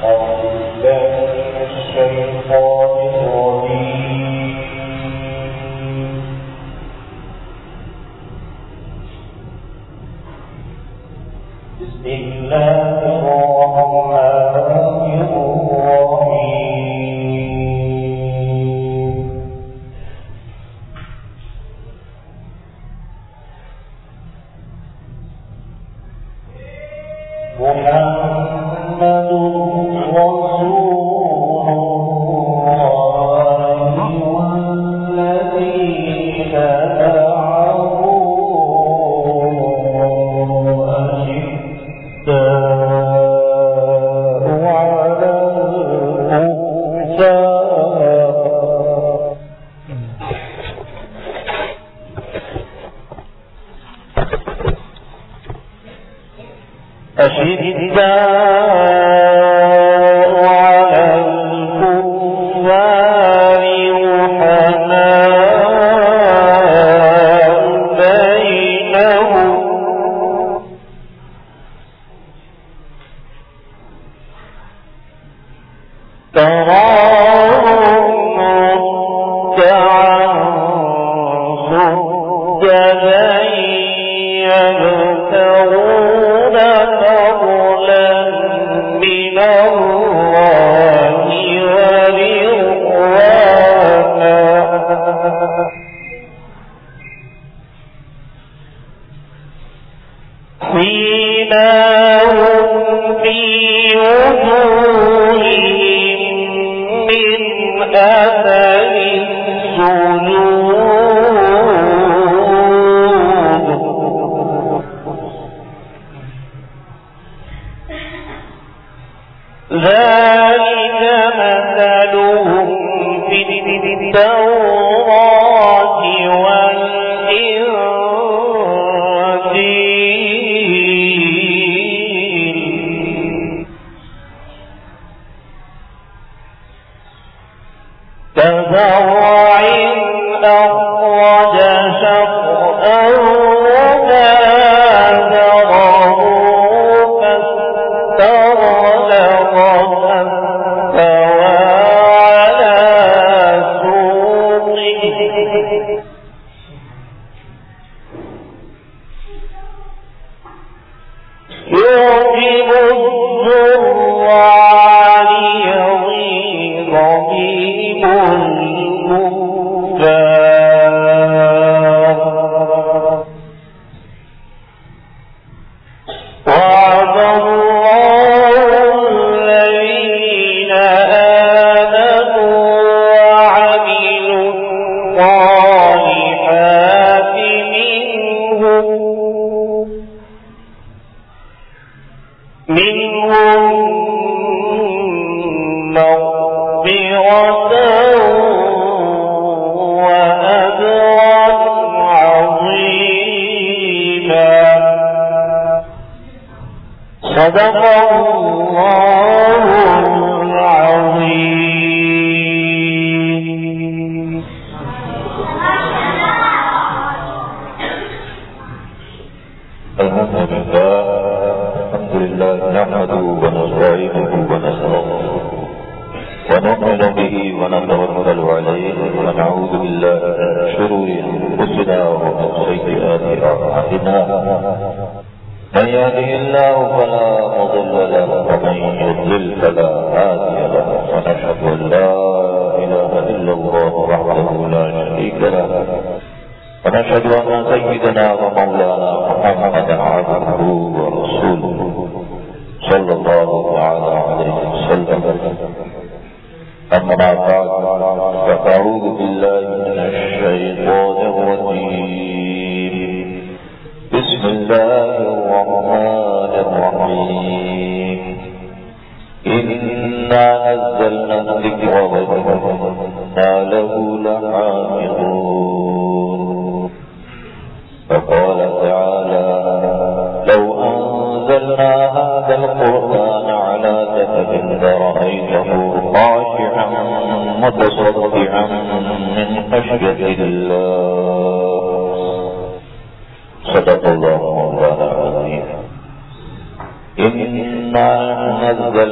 إنا نزلنا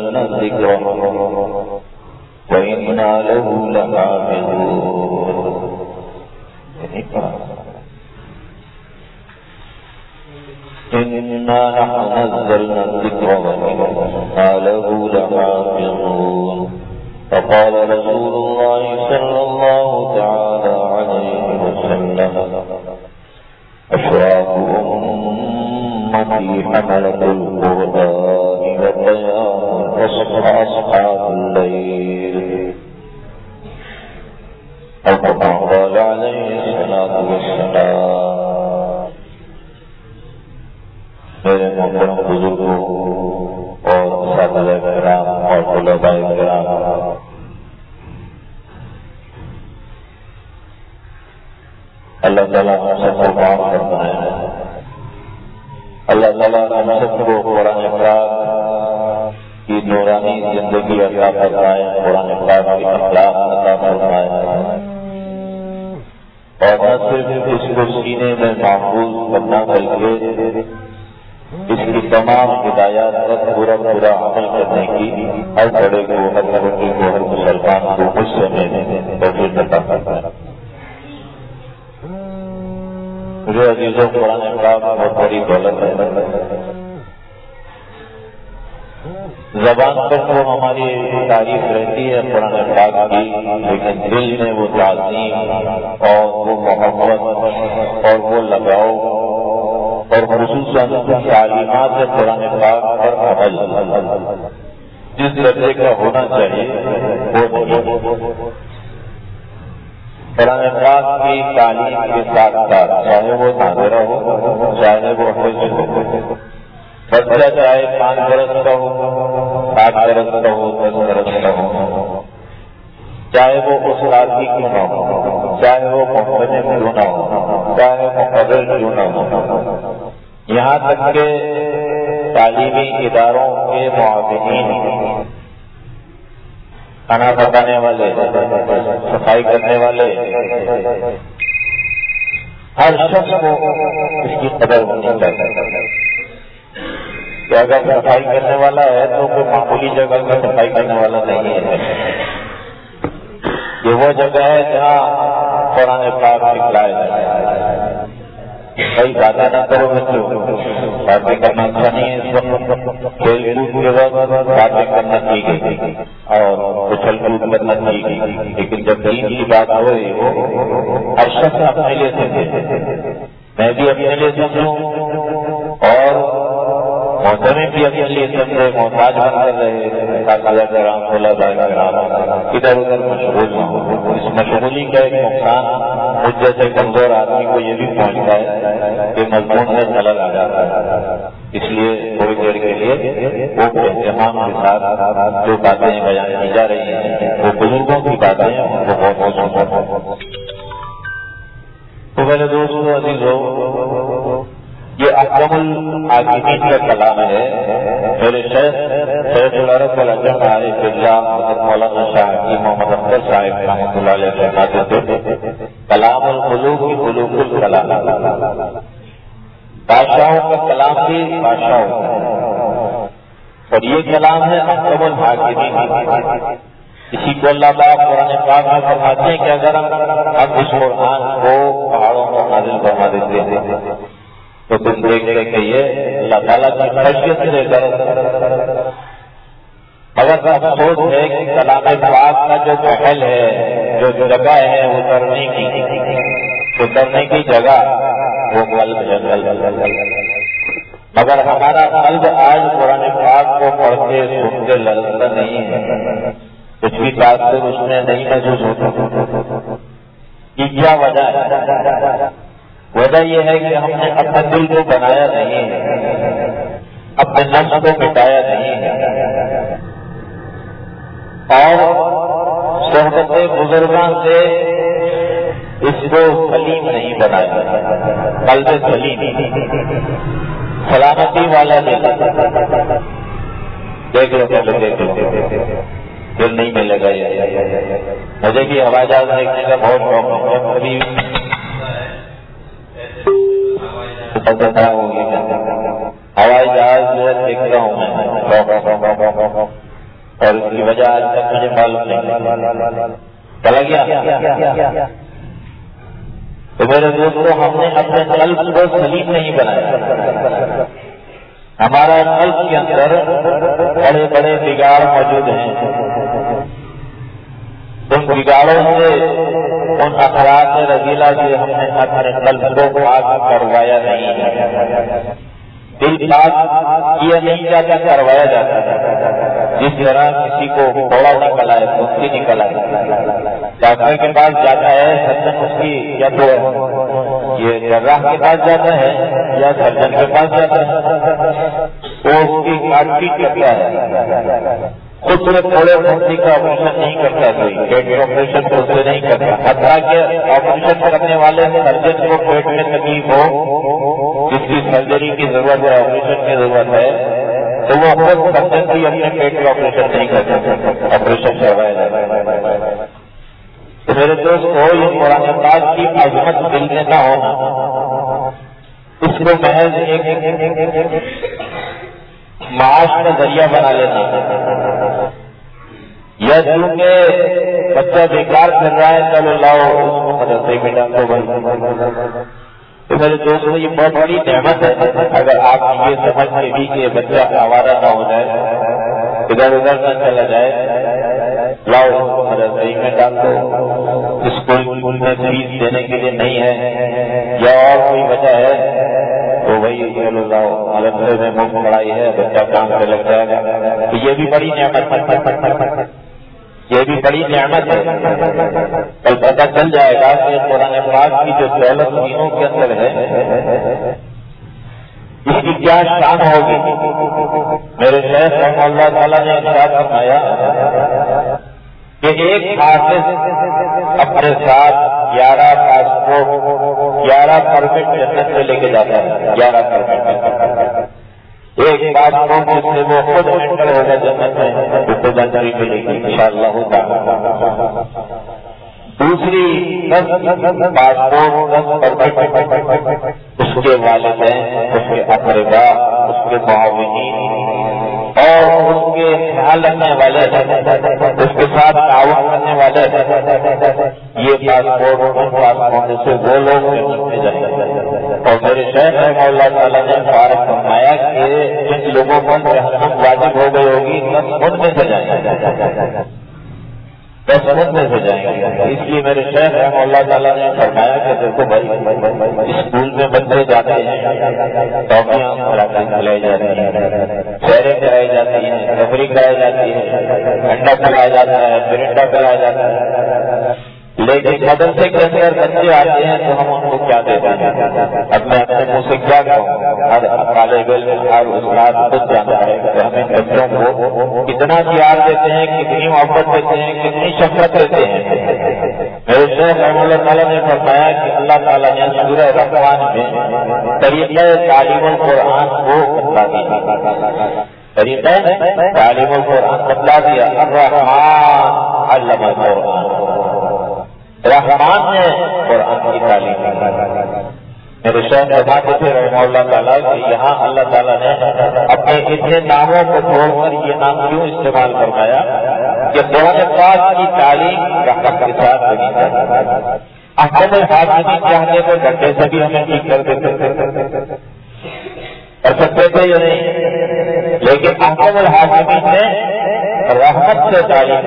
الذكر وإنا له لحافظون. إنا نحن نزلنا الذكر وإنا له لحافظون. فقال رسول الله صلى الله تعالى عليه وسلم أشراف أمتي حملة القرآن وقيام أصحاب الليل، أو كما قال عليه الصلاة والسلام. میرے محترم بزرگوں اور اساتذہ کرام اور طلباء کرام، اللہ تعالیٰ ہم سب کو معاف فرمائے، اللہ تعالیٰ ہم سب کو قرآن پاک کی نورانی زندگی عطا فرمائے، قرآن پاک کی اخلاق عطا فرمائے، اور نہ صرف اس کو سینے میں محفوظ کرنا بلکہ اس کی تمام ہدایات پر پورا عمل کرنے کی ہر بڑے کو، ہر چھوٹے کو، ہر مسلمان کو مجھ سے میں توفیق عطا فرمائے۔ مجھے عزیزوں قرآن پاک بہت بڑی دولت ہے۔ زبان پر تو ہماری تعریف رہتی ہے قرآن پاک کی، لیکن دل میں وہ تعظیم اور وہ محبت اور وہ لگاؤ اور خصوصاً تعلیمات قرآن پاک پر عمل جس درجے کا ہونا چاہیے وہ نہیں۔ قرآن پاک کی تعلیم کے ساتھ ساتھ چاہے وہ ناظرہ ہو، چاہے وہ حفظ ہو، بچہ چاہے 5 برس کا ہو، 7 برس کا ہو، 10 برس کا ہو، چاہے وہ استاد کی کیوں نہ ہو، چاہے وہ محمد کیوں نہ ہو، چاہے محدث کیوں نہ ہو، یہاں تک کہ تعلیمی اداروں کے معاونین، کھانا پکانے والے، صفائی کرنے والے، ہر شخص کو اس کی قدر ہونی چاہیے کہ اگر صفائی کرنے والا ہے تو کوئی معمولی جگہ میں صفائی کرنے والا نہیں ہے، یہ وہ جگہ ہے جہاں قرآن پاک سکھلایا جائے۔ بھائی باتیں نہ کرو بچوں، باتیں کرنا اچھا نہیں ہے، اس وقت کھیل کود کے وقت باتیں کرنا ٹھیک ہے اور اچھل کود کرنا ٹھیک ہے، لیکن جب دین کی بات ہو رہی ہو ہر شخص اپنے لیے سمجھے، میں بھی اپنے لیے سمجھوں اور محترم بھی اپنے لیے سمجھے، محتاج بن کر رہے کرام ادھر ادھر مشغول نہ ہو۔ اس مشغولی کا ایک نقصان مجھ جیسے کمزور آدمی کو یہ بھی پہنچتا ہے کہ مضمون میں خلل آ جاتا ہے، اس لیے تھوڑی دیر کے لیے وہ اہتمام کے ساتھ جو باتیں بیان کی جا رہی ہیں وہ بزرگوں کی باتیں ہیں، ان کو بہت بہت سننا۔ تو میرے دوستوں عزیزوں، یہ اکرم العاقبین کا کلام ہے۔ میرے شیخ العرب العجم عارف باللہ حضرت مولانا شاہ حکیم محمد اختر صاحب رحمۃ اللہ علیہ فرماتے تھے کلام القلوب کی قلوب الکلام، بادشاہوں کا کلام بھی بادشاہ ہوتا ہے اور یہ کلام ہے اکرم الحاکمین۔ اسی کو اللہ پاک قرآن پاک میں فرماتے ہیں کہ اگر ہم اس قرآن کو پہاڑوں پر نازل فرما دیتے ہیں تو تم دیکھ رہے کہ یہ اللہ تعالیٰ کی خشیت سے ڈر، مگر افسوس ہے کہ کلام پاک کا جو محل ہے، جو جگہ ہے اترنے کی جگہ وہ قلب جنگل، مگر ہمارا قلب آج قرآن پاک کو پڑھتے سنتے لرزتا نہیں ہے، کچھ بھی تاثر اس میں نہیں محسوس ہوتا۔ یہ کیا وجہ ہے؟ وجہ یہ ہے کہ ہم نے اپنے دل کو بنایا نہیں ہے، اپنے نفس کو مٹایا نہیں ہے، اور صحبت بزرگاں سے اس کو سلیم نہیں بنایا، قلب سلیم سلامتی والا نہیں۔ دیکھ لو دل نہیں ملے گا۔ مجھے بھی ہوائی جہاز دیکھنے کا بہت شوق ہے، کبھی ہوائی جہاز جو ہے دیکھتا ہوں میں، اور اس کی وجہ آج تک مجھے معلوم نہیں چلا گیا. تو میرے دوستوں ہم نے اپنے قلب کو سلیم نہیں بنایا. ہمارا قلب کے اندر بڑے بڑے بگاڑ موجود ہیں. ان بگاڑوں سے ان اخلاق رذیلہ سے ہم نے اپنے قلب کو پاک کروایا نہیں ہے. دل پاک کیا نہیں جاتا کروایا جاتا ہے. جس طرح کسی کو تھوڑا نکل آئے سستی نکل آئے ڈاکٹر کے پاس جاتا ہے سرجن اس کی یا تو یہ جراح کے پاس جاتا ہے یا سرجن کے پاس جاتا ہے وہ اس کی کاٹ پیٹ کرتا ہے. خود سے تھوڑے پھنسی کا آپریشن نہیں کرتا. کوئی پیٹ کے آپریشن تو اسے نہیں کرتا. حتیٰ کہ آپریشن کرنے والے سرجن کو پیٹ میں تکلیف ہو جس کی سرجری کی ضرورت ہے آپریشن کی ضرورت ہے تو وہ خود سرجن بھی اپنے پیٹ کا آپریشن نہیں کرتا. آپریشن کروایا جاتا ہے. تو میرے دوست ہو یہ قرآن پاک کی عظمت دل میں نہ ہونا اس کو محض ایک معاش کا ذریعہ بنا لینا یا چونکہ بچہ بیکار کر رہا ہے چلو لاؤ مدرسے میں ڈالو بھائی. تو میرے دوستوں یہ بہت بڑی نعمت ہے. اگر آپ یہ سمجھ کے بھی کہ بچہ آوارہ نہ ہو جائے ادھر ادھر نہ چلا جائے لاؤ مدرسے میں ڈال دو. اسکول میں فیس دینے کے لیے نہیں ہے یا اور کوئی وجہ ہے تو وہی چلو لاؤ مدرسے میں مفت پڑھائی ہے بچہ کام پہ لگ جائے گا. تو یہ بھی بڑی نعمت یہ بھی بڑی نعمت ہے. کل پتہ چل جائے گا کہ قرآن پاک کی جو دولت دینوں کے اندر ہے اس کی کیا شان ہوگی. میرے شیخ رحمہ اللہ تعالیٰ نے ارشاد فرمایا کہ ایک حافظ اپنے ساتھ 11 پاسپورٹ 11 پرمٹ جنت میں لے کے جاتا ہے. 11 پرمٹ ایک پاسپورٹ جس سے وہ خود انٹر ہوگا جنت میں اس کو جانکاری ملے گی انشاءاللہ تعالی. دوسری 10 پاسپورٹ 10 پرمٹ اس کے والدین اس کے اقربا اس کے معاونین اور اس کے خیال رکھنے والے اس کے ساتھ تعاون کرنے والے یہ پاسپورٹ سے وہ لوگ میں جائیں گے. اور میرے شیخ رحمہ اللہ تعالیٰ نے فارغ فرمایا کہ جن لوگوں پر رحمت واجب ہو گئی ہوگی 10 فٹ میں سے جائیں گے 10 فٹ میں سے جائیں گے. اس لیے میرے شیخ رحمہ اللہ تعالیٰ نے فرمایا کہ دیکھو بھائی اسکول میں بچے جاتے ہیں ٹافیاں کھلائی جاتی ہیں سیریں کرائی جاتی ہیں تفریح کرائی جاتی ہے انڈا کھلایا جاتا ہے مرنڈا کھلایا جاتا ہے. لیکن مدرسے کے اندر بچے آتے ہیں تو ہم ان کو کیا دیتے ہیں. اب میں اپنے منہ سے کیا کہوں ہر طالب علم ہر استاد خود جانا ہے کہ ہمیں بچوں کو کتنا پیار دیتے ہیں کتنی محبت دیتے ہیں کتنی شفقت دیتے ہیں. میرے شیخ رحمہ اللہ تعالیٰ نے فرمایا کہ اللہ تعالیٰ نے سورہ رحمان میں طریقہ تعلیم القرآن کو بتلا دیا. طریقہ تعلیم القرآن بتلا دیا. الرحمن علم القرآن رحمان نے قرآن کی تعلیم. میرے شیخ فرماتے تھے رحمہ اللہ تعالیٰ کہ یہاں اللہ تعالیٰ نے اپنے اتنے ناموں کو چھوڑ کر یہ نام کیوں استعمال فرمایا کہ قرآن پاک کی تعلیم رحمت کے ساتھ بنی ہے. احکام الحاکمی چاہنے کو گھنٹے سے بھی ہمیں ٹھیک کر دیتے کر سکتے تھے یا نہیں لیکن احکام الحاکمی نے رحمت سے تعلیم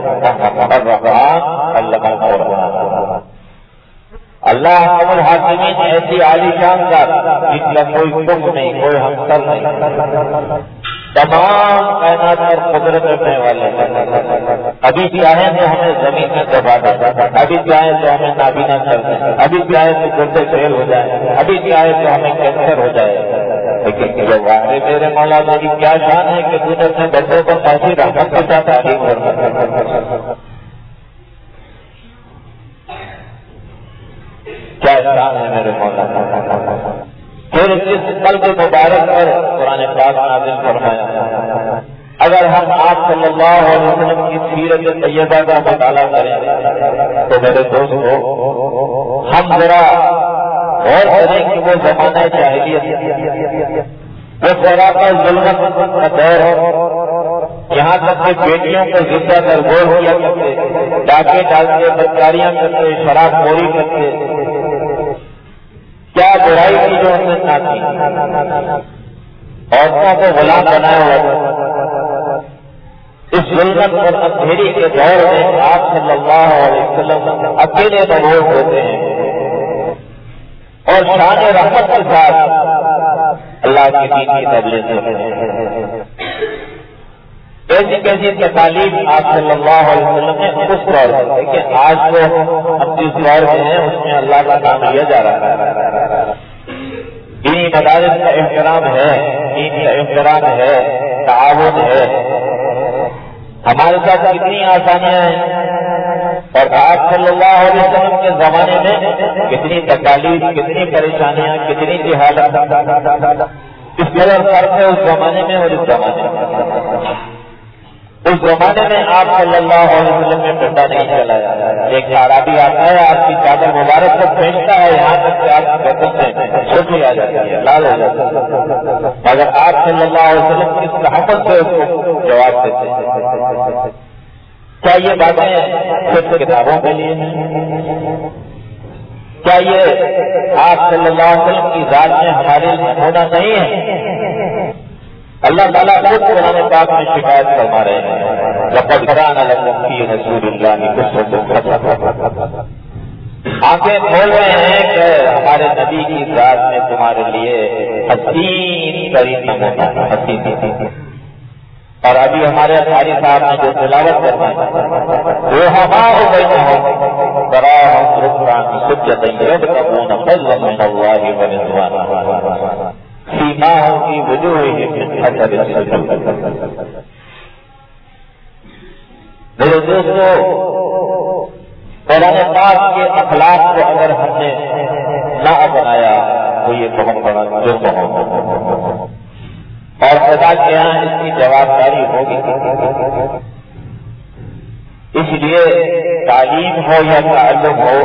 اللہ احکام الحاکمین ایسی عالی شان ذات جس کا کوئی حکم نہیں کوئی ہمسر نہیں تمام کائنات پر قدرت رکھنے والے ابھی چاہیں تو ہمیں زمین میں دبا دیں ابھی چاہیں تو ہمیں نابینا کر دیں ابھی چاہیں تو گردے فیل ہو جائے ابھی چاہیں تو ہمیں کینسر ہو جائے. لیکن جو واقعی میرے مولا کی کیا شان ہے کہ تو نے اپنے بچوں کو ایسی رحمت کے ساتھ تعلیم کرنا کیا شان ہے میرے مولا. پھر اس قلب مبارک پر قرآن پاک نازل فرمایا. اگر ہم آپ صلی اللہ علیہ وسلم کی سیرت طیبہ کا مطالعہ کریں تو میرے دوستو ہم ذرا اور کریں کہ وہ زمانہ جاہلیت وہ ذرا کا ظلمت کا دور یہاں تک کہ بیٹیوں کو زندہ درگور کیا کرتے، ڈاکے ڈالتے، بدکاریاں کرتے، شراب خوری کرتے، کیا برائی کی جو ان نے نہ کی، عورتوں کو غلام بنایا ہوا تھا۔ اس ظلمت اور اندھیری کے دور میں آپ صلی اللہ علیہ وسلم اکیلے مبعوث ہوتے ہیں اور شان رحمت کے ساتھ اللہ کے دین کی تبلیغ کرتے ہیں۔ کیسی تعلیم آپ صلی اللہ علیہ وسلم نے اس دور میں کہ آج جو ہم جس دور میں ہیں اس میں اللہ کا نام لیا جا رہا ہے، دینی مدارس کا احترام ہے، دین کا احترام ہے، تعاون ہے، ہمارے ساتھ کتنی آسانیاں ہیں، اور آپ صلی اللہ علیہ وسلم کے زمانے میں کتنی تکالیف، کتنی پریشانیاں، کتنی جہالت، اس قدر فرق ہے اس زمانے میں اور اس زمانے میں۔ اس زمانے میں آپ صلی اللہ علیہ وسلم نے ڈنڈا نہیں چلایا، ایک اعرابی آتا ہے آپ کی چادر مبارک کو پھینکتا ہے، یہاں تک کہ آپ کی گردن میں چھوٹی آ جاتی ہے، لال ہو جاتا ہے، مگر آپ صلی اللہ علیہ وسلم کس رحمت سے اس کو جواب دیتے ہیں۔ کیا یہ باتیں صرف کتابوں کے لیے ہیں؟ کیا یہ آپ صلی اللہ علیہ وسلم کی ذات میں ہمارے ہونا نہیں ہے؟ اللہ تعالیٰ خود قرآن پاک میں شکایت فرما رہے ہیں، لقد كان لكم في رسول الله أسوة۔ آنکھیں کھول رہے ہیں کہ ہمارے نبی کی ذات میں تمہارے لیے حسین ترین نمونہ، حسین۔ اور ابھی ہمارے قاری صاحب نے جو تلاوت کرنا ہے وہ ہمارے بینہم تراہم رکعا سجدا یبتغون فضلا من اللہ ورضوانا سیماہم فی وجوہہم من اثر السجود۔ میرے دوستو، قرآن پاک کے اخلاق کو اگر ہم نے نہ اپنایا تو یہ بہت بڑا جرم ہوگا اور خدا کے یہاں اس کی جواب داری ہوگی۔ اس لیے تعلیم ہو یا تعلم ہو،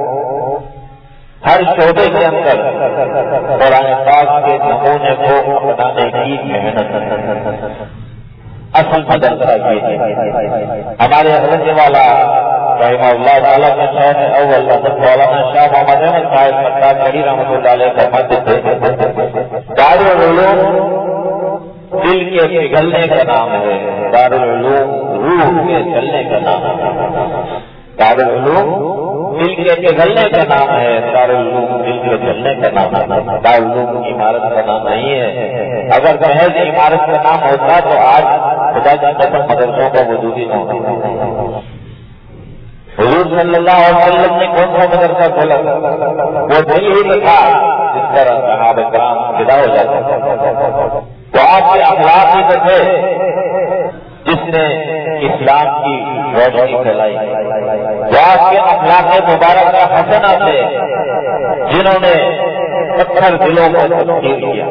ہر شعبے کے اندر قرآن پاک کے نمونے کو اپنانے کی محنت اصل مدرسہ یہ ہے۔ ہمارے حضرت والا رحمہ اللہ تعالیٰ کے شہر اول مولانا شاہ محمد احمد صاحب مقداد علی رحمۃ اللہ علیہ فرماتے تھے، دارالعلوم دل کے پگھلنے کا نام ہے، دارالعلوم روح کے چلنے کا نام ہے۔ دارالعلوم دل کے پگھلنے کا نام ہے، دارالعلوم دل کے چلنے کا نام ہے، دارالعلوم عمارت کا نام نہیں ہے۔ اگر محض عمارت کا نام ہوتا تو آج خدا کی قسم مدرسوں کا وجود ہی نہ ہوتا۔ حضور صلی اللہ علیہ وسلم نے کون سا مدرسہ کھولا؟ وہ دل ہی تھا جس پر صحابہ کرام فدا ہو جاتے۔ تو آپ کے اخلاق ہی تھے جس نے اسلام کی روشنی پھیلائی، وہ آپ کے اخلاق مبارک کا حسنہ تھے جنہوں نے پتھر دلوں کو تبدیل کیا۔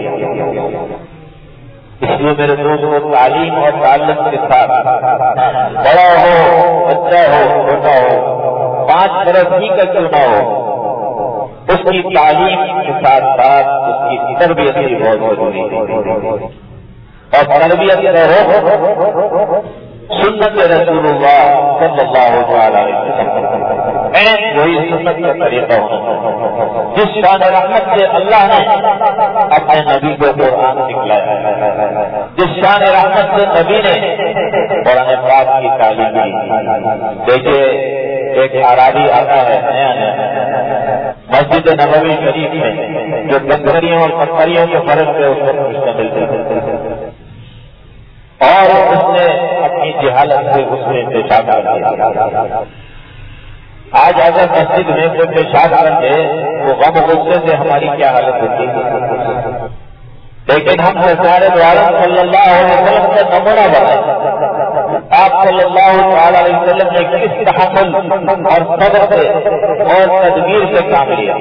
اس لیے میرے دوستوں، تعلیم اور تعلم کے ساتھ بڑا ہو، بچہ ہو، چھوٹا ہو، 5 برس ہی کا کیوں نہ ہو، اس کی تعلیم کے ساتھ ساتھ اس کی تربیت بھی بہت ضروری ہے۔ اور تربیت ہو سنت رسول اللہ صلی اللہ علیہ وسلم، وہی سنت کا طریقہ ہونا جس شان رحمت سے اللہ نے اپنے نبی کو قرآن سکھلایا، جس شان رحمت سے نبی نے قرآن پاک کی تعلیم دی۔ دیکھیے، ایک اعرابی آتا ہے نیا نیا مسجد نبوی شریف میں، جو گندھریوں اور پتھریوں کے فرق سے اس پر مشتمل تھے، اور اس نے اپنی جہالت سے اس میں پیشاب کر دیا۔ آج اگر مسجد میں کوئی پیشاب کر دے تو غم غصے سے ہماری کیا حالت ہوتی ہے، لیکن ہم سرکار دو عالم صلی اللہ علیہ وسلم کا نمونہ بنا۔ آپ صلی اللہ علیہ وسلم نے کس تحمل اور صبر سے اور تدبیر سے کام لیا۔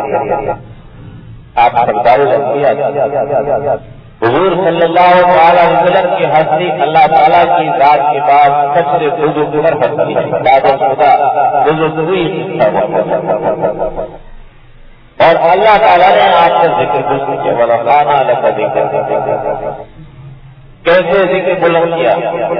آپ سردار الانبیاء حضور صلی اللہ علیہ وسلم کی ہستی اللہ تعالیٰ کی ذات کے بعد سب سے بزرگ ہستی ہے، بعد خدا بزرگ ہوئی، اور اللہ تعالیٰ نے آپ کا ذکر کیا، وَرَفَعْنَا لَكَ ذِكْرَكَ۔ کیسے ذکر بلند کیا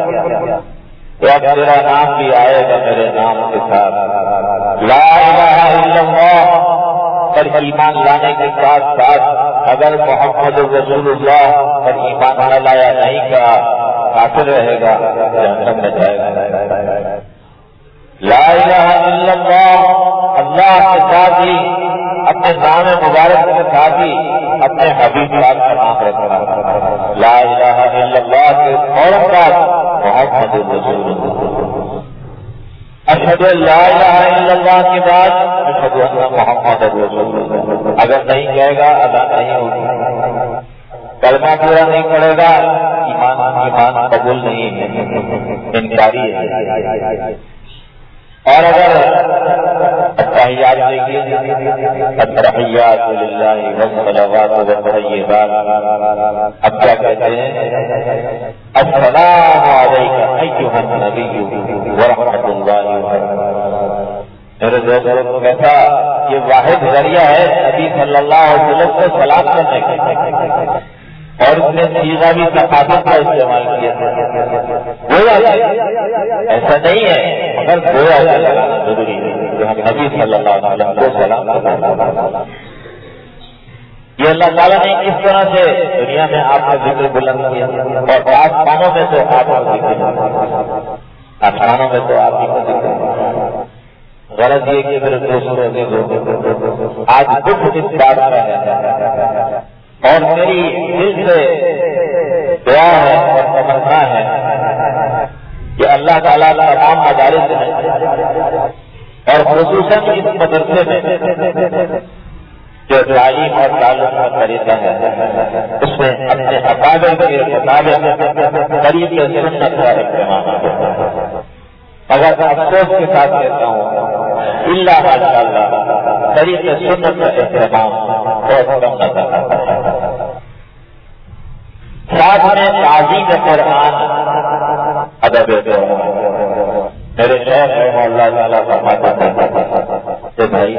کہ اب تیرا نام بھی آئے گا میرے نام کے ساتھ، لا الہ الا اللہ پر ایمان لانے کے ساتھ ساتھ اگر محمد رسول اللہ پر ایمان نہ لایا نہیں کا کافر رہے گا، جہنم میں جائے گا۔ لا الہ الا اللہ، اللہ کے ساتھ ہی اپنے نام مبارک کے ساتھ ہی اپنے حبیب پاک کا نام رکھنا، لا الہ الا اللہ کے فوراً بعد محمد رسول اللہ، اشہد ان لا الہ الا اللہ کے بعد اشہد ان محمد رسول اللہ۔ اگر نہیں کہے گا ادا نہیں ہوگی، کلمہ پورا نہیں پڑے گا، ایمان قبول نہیں ہے، انکاری ہے۔ اور اگر التحیات دیکھیے، التحیات للہ والصلوات والطیبات، اب کیا کہتے ہیں؟ السلام علیک ایھا النبی ورحمۃ اللہ وبرکاتہ۔ میرے دوستوں کیسا یہ واحد ذریعہ ہے نبی صلی اللہ علیہ وسلم کو سلام کرنے کا، اور اس نے سیغہ بھی ثقافت کا استعمال کیا، گویا ایسا نہیں ہے مگر گویا لگانا ضروری ہے کہ ہم نبی صلی اللہ علیہ وسلم کو سلام کرنا۔ یہ اللہ تعالیٰ نے کس طرح سے دنیا میں آپ کا ذکر بلند کیا، اور آسمانوں میں تو آپ کا ذکر، آسمانوں میں تو آپ کا ذکر۔ غرض یہ کہ میرے دوستوں آج دکھ اس بات کا ہے، اور میری دل سے دعا ہے اور تمنا ہے کہ اللہ تعالیٰ تمام مدارس ہیں اور خصوصاً اس مدرسے میں جو تعلیم اور تعلق کا طریقہ ہے اس میں اپنے اکابر کے مطابق طریقے سنت کا اہتمام ہے۔ اگر افسوس کے ساتھ کہتا ہوں اللہ ماشاء اللہ طریقے سنت کا اہتمام بہت کم نظر آتا ہے۔ ساتھ میں تعظیم قرآن ادب میرے شیخ رحمہ اللہ تعالیٰ فرماتے ہیں کہ بھائی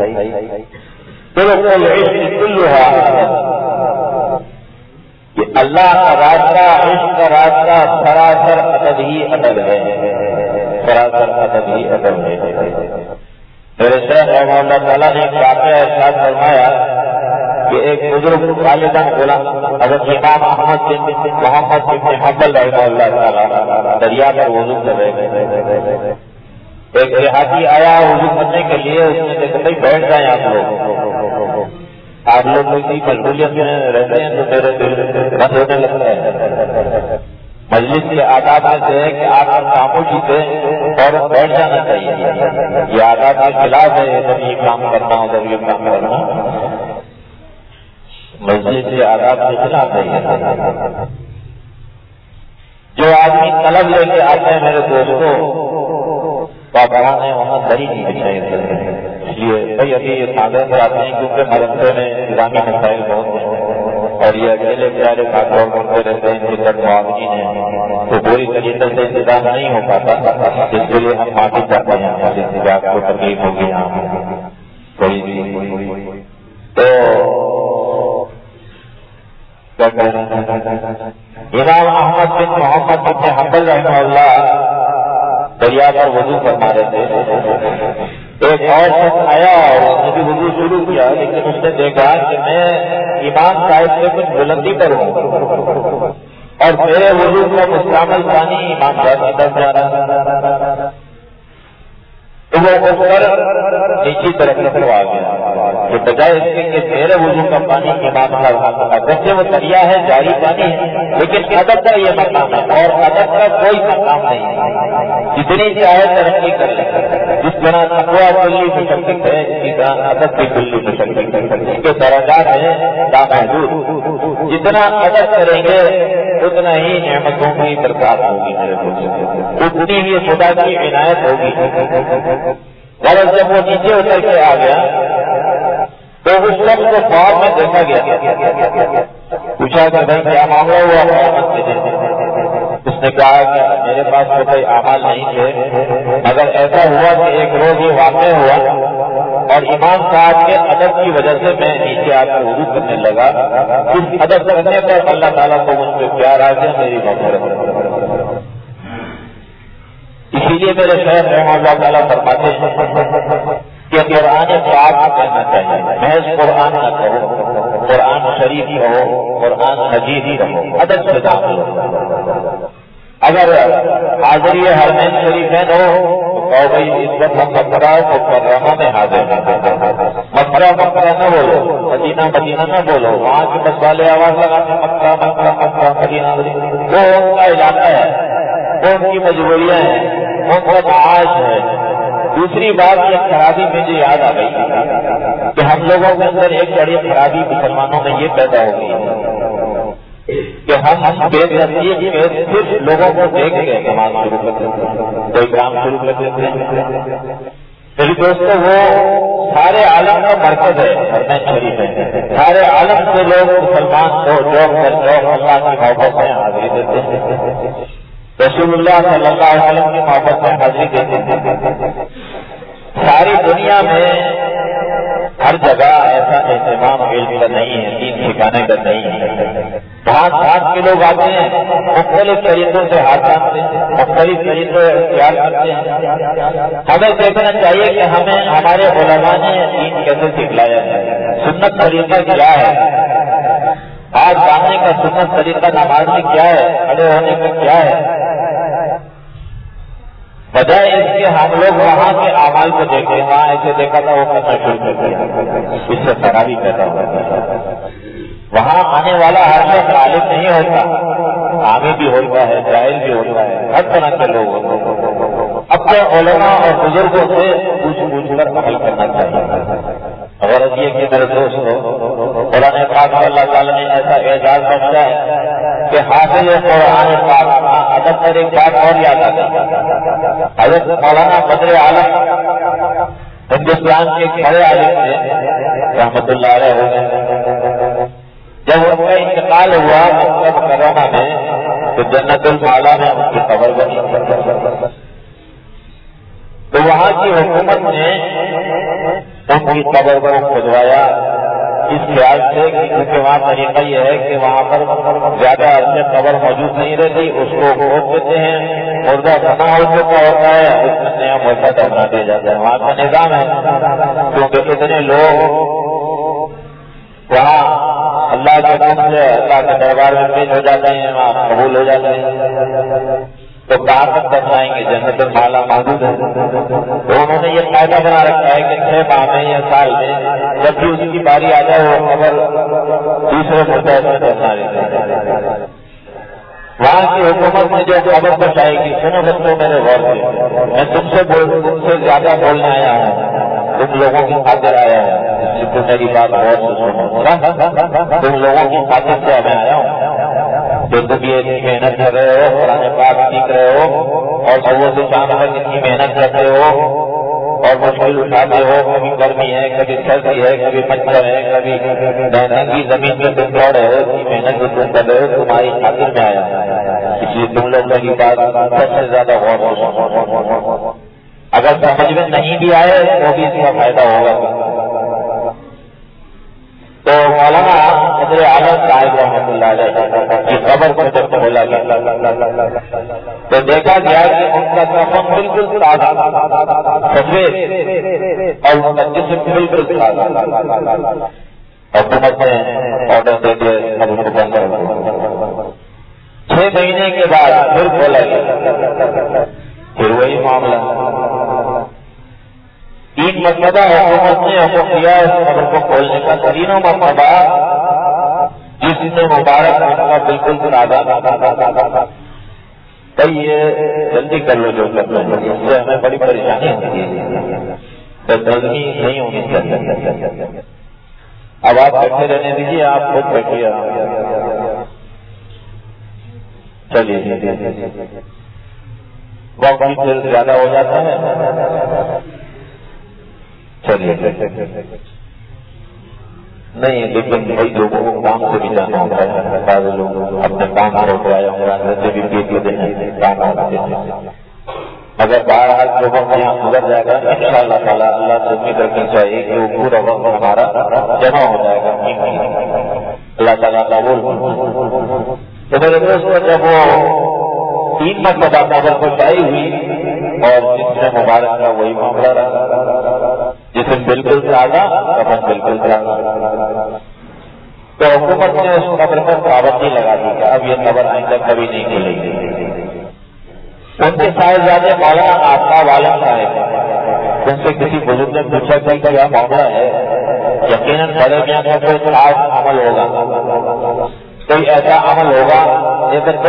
یہ اللہ کا راستہ، عشق کا راستہ سراسر ادب ہی ادب ہے، سراسر ادب ہی ادب ہے۔ میرے شیخ رحمہ اللہ تعالیٰ نے ایک واقعہ ارشاد فرمایا کہ ایک بزرگ والدان غلام حضرت امام احمد بن محمد بن حنبل رحمہ اللہ تعالیٰ دریا پر وضو کر رہے تھے۔ ایک دیہاتی آیا وضو کرنے کے لیے، اس نے دیکھا بھائی بیٹھ جائیں آپ لوگ کسی مشغولیت میں رہتے ہیں تو میرے دل بند ہونے لگتا ہے۔ مجلس کے آداب میں سے ہے کہ آپ خاموشی سے اور بیٹھ جانا چاہیے، یہ آداب کے خلاف ہے، جب یہ کام کرنا ہو جب یہ کام کرنا مسجد کے آداب کے خلاف ہے۔ جو آدمی طلب لے کے آتے ہیں میرے دوستوں بابا نے وہاں دری نہیں بچھائی، اس لیے بھائی ابھی یہ تازہ سے آتے ہیں کیونکہ مدرسے میں نظامی مسائل بہت ہیں اور یہ اکیلے پیارے ساتھ اور کرتے رہتے ہیں، ان کے ساتھ معاونین ہیں تو پوری طریقے سے انتظام نہیں ہو پاتا، جس کے لیے ہم معافی چاہتے ہیں جس سے آپ کو تکلیف ہوگی تھوڑی سی۔ تو امام احمد بن محمد بن حنبل رحمہ اللہ دریا پر وضو فرما رہے تھے۔ ایک اور شخص آیا اور اس نے بھی وضو شروع کیا، لیکن اس نے دیکھا کہ میں امام صاحب سے کچھ بلندی پر ہوں اور میرے وضو کا مستعمل پانی امام صاحب کی طرف جا رہا، تو وہ اٹھ کر نیچی طرف آ گیا، کہ بجائے اس کے کہ میرے وضو کا پانی امام صاحب اگرچہ وہ دریا ہے جاری پانی ہے لیکن ادب کا یہ مقام ہے، اور ادب کا کوئی مقام نہیں ہے، جتنی چاہے ترقی کر لیں، جس طرح تقویٰ کلی مشقت ہے اسی طرح ادب کی کلی مشقت ہے، اس کے درجات ہیں لامحدود، جتنا ادب کریں گے اتنا ہی نعمتوں کی برکات ہوگی میرے دوست، اتنی ہی خدا کی عنایت ہوگی۔ غرض جب وہ نیچے اتر کے آ گیا تو اس شخص کو خواب میں دیکھا گیا، پوچھا کہ بھائی کیا معاملہ ہوا؟ اس نے کہا کہ میرے پاس تو کوئی اعمال نہیں تھے، مگر ایسا ہوا کہ ایک روز یہ واقع ہوا اور امام صاحب کے ادب کی وجہ سے میں نیچے آ کر وضو کرنے لگا. اس ادب کرنے پر اللہ تعالیٰ کو مجھ پہ پیار آ گیا, میری مغفرت. اسی لیے میرے شیخ رحمہ اللہ تعالیٰ فرماتے ہیں کہ قرآن پاک کہنا چاہیے, محض قرآن نہ کہو, قرآن شریف کہو, قرآن مجید کہو, ادب سے داخل ہو. اگر حاضری حرمین شریفین ہو تو کہو بھائی اس وقت ہم مکہ مکرمہ میں حاضر ہیں. مکہ مکہ نہ بولو, مدینہ مدینہ نہ بولو. وہاں کے بس والے آواز لگاتے مکہ مکہ مکہ مدینہ. وہ ان کا علاقہ ہے, وہ ان کی مجبوریاں ہیں, ان کا معاش ہے. دوسری بات یہ خرابی مجھے یاد آ گئی کہ ہم لوگوں کے اندر ایک بڑی خرابی مسلمانوں میں یہ پیدا ہو گئی ہے کہ ہم بے نصیب میں صرف لوگوں کو دیکھ کے نماز شروع کرتے ہیں, کوئی کام شروع کر دیتے ہیں. میری دوستوں, وہ سارے عالم کا مرکز ہے حرمین شریف ہے. سارے عالم سے لوگ مسلمان کو جوک کر جوک اللہ کی محبت میں حاضری دیتے ہیں, رسول اللہ صلی اللہ علیہ وسلم کی محبت میں حاضری دیتے ہیں. ساری دنیا میں ہر جگہ ایسا اہتمام علم کا نہیں ہے, دین سکھانے کا نہیں ہے. بھانت کے لوگ آتے ہیں, مختلف طریقوں سے ہاتھ باندھتے ہیں, مختلف طریقے اختیار کرتے ہیں. ہمیں دیکھنا چاہیے کہ ہمیں ہمارے علماء نے دین کیسے سکھلایا ہے, سنت طریقہ کیا ہے, ہاتھ باندھنے کا سنت طریقہ نماز میں کیا ہے, کھڑے ہونے کا کیا ہے. بجائے اس کے ہم لوگ وہاں کے اعمال کو دیکھیں, وہاں ایسے دیکھا تھا وہ کرنا شروع کر دیا, اس سے خرابی پیدا ہوتا ہے. وہاں آنے والا ہر شخص عالم نہیں ہوتا, عامی بھی ہوتا ہے, جاہل بھی ہوتا ہے, ہر طرح کے لوگ ہوتے ہیں. اپنے علماء اور بزرگوں سے پوچھ کر عمل کرنا چاہیے. غرض یہ کہ میرے دوستوں, قرآن پاک میں اللہ تعالیٰ نے ایسا اعزاز بخشا ہے کہ حافظ قرآن پاک ادب پر ایک بات اور یاد آ گئی. حضرت مولانا بدر عالم ہندوستان کے بڑے عالم تھے, رحمت اللہ علیہ ہو گئے. جب ان کا انتقال ہوا مکہ مکرمہ میں تو جنت المعلا میں ان کی قبر بنی, تو وہاں کی حکومت نے ان کی قبر کو کھدوایا اس خیال سے کہ کیونکہ وہاں طریقہ یہ ہے کہ وہاں پر زیادہ عرصے قبر موجود نہیں رہتی, اس کو کھود دیتے ہیں, مردہ بنا ہو چکا ہوتا ہے, اس میں نیا موقع بنا دیا جاتا ہے. وہاں کا نظام ہے کیونکہ اتنے لوگ وہاں اللہ کے حکم سے اللہ کے دربار میں پیش ہو جاتے ہیں, وہاں قبول ہو جاتے ہیں. تو کہاں تک دفنائیں گے, جنت المعلا موجود ہے. تو انہوں نے یہ قاعدہ بنا رکھا ہے کہ 6 ماہ میں یا سال میں جب بھی اس کی باری آ جائے وہ خبر دوسرے مدعے میں دفنا دیتے ہیں. وہاں کی حکومت میں جو خبر پہنچائے گی, سنو بچوں میرے غور سے, میں تم سے زیادہ بولنے آیا ہوں, تم لوگوں کی خاطر آیا ہوں, تو میری بات غور سے سنو. تم لوگوں کی خاطر سے میں آیا ہوں جو تم یہ اتنی محنت کر رہے ہو, قرآن پاک سیکھ رہے ہو, اور صبح سے شام تک اتنی محنت کرتے ہو اور مشکل اٹھاتے ہو. کبھی گرمی ہے, کبھی سردی ہے, کبھی مچھر ہے, کبھی ننگی زمین میں تم دوڑ رہے ہو, اتنی محنت جو تم کر رہے ہو, تمہاری خاطر میں آیا. اس لیے تم لوگ میری بات سب سے زیادہ غور سے سنو. اگر سمجھ میں نہیں بھی آئے تو بھی اس کا فائدہ ہوگا. تو مولانا بدر عالم صاحب رحمۃ اللہ علیہ کی خبر کو جب کھولا گیا تو دیکھا گیا کہ ان کا کفن بالکل تازہ سفید اور ان کا جسم بالکل تازہ. حکومت نے آرڈر دے دیے اب ان کو بند کرو. 6 مہینے کے بعد پھر کھولا گیا, پھر وہی معاملہ. 3 مرتبہ حکومت نے حکم دیا اس قبر کو کھولنے کا. 3 مرتبہ جس نے مبارک ان کا بالکل تازہ. بھائی یہ جلدی کر لو جو کرنا ہے, اس سے ہمیں بڑی پریشانی ہوتی ہے, بدنظمی نہیں ہونی چاہیے. اب آپ بیٹھے رہنے دیجیے, آپ خود بیٹھیے. چلیے وقت پھر زیادہ ہو جاتا ہے. چلیے نہیں, لیکن کئی لوگوں کو کام سے بھی جانا ہوتا ہے, بعض لوگ اپنے کام سے ہو آئے ہوں گے سے بھی پیٹ کے دینے کام آتے ہیں. اگر بہرحال جو وقت یہاں گزر جائے گا انشاءاللہ تعالیٰ اللہ سے امید رکھنی چاہیے کہ وہ پورا وقت ہمارا جمع ہو جائے گا. اللہ تعالیٰ قبول. تو میرے دوست جب وہ 3 مرتبہ قبر کو چاہی ہوئی اور جس میں مبارک کا وہی معاملہ رہا، جسم بالکل سادہ کفن بالکل سادہ، تو حکومت نے اس قبر پر پابندی لگا دی کہ اب یہ قبر آئندہ کبھی نہیں کھلے گی. ان کے صاحبزادے مولانا آفتاب عالم صاحب، ان سے کسی بزرگ نے پوچھا کہ کیا معاملہ ہے؟ یقیناً بڑے میاں کا کوئی خاص عمل ہوگا، کوئی ایسا عمل ہوگا. یہ بچے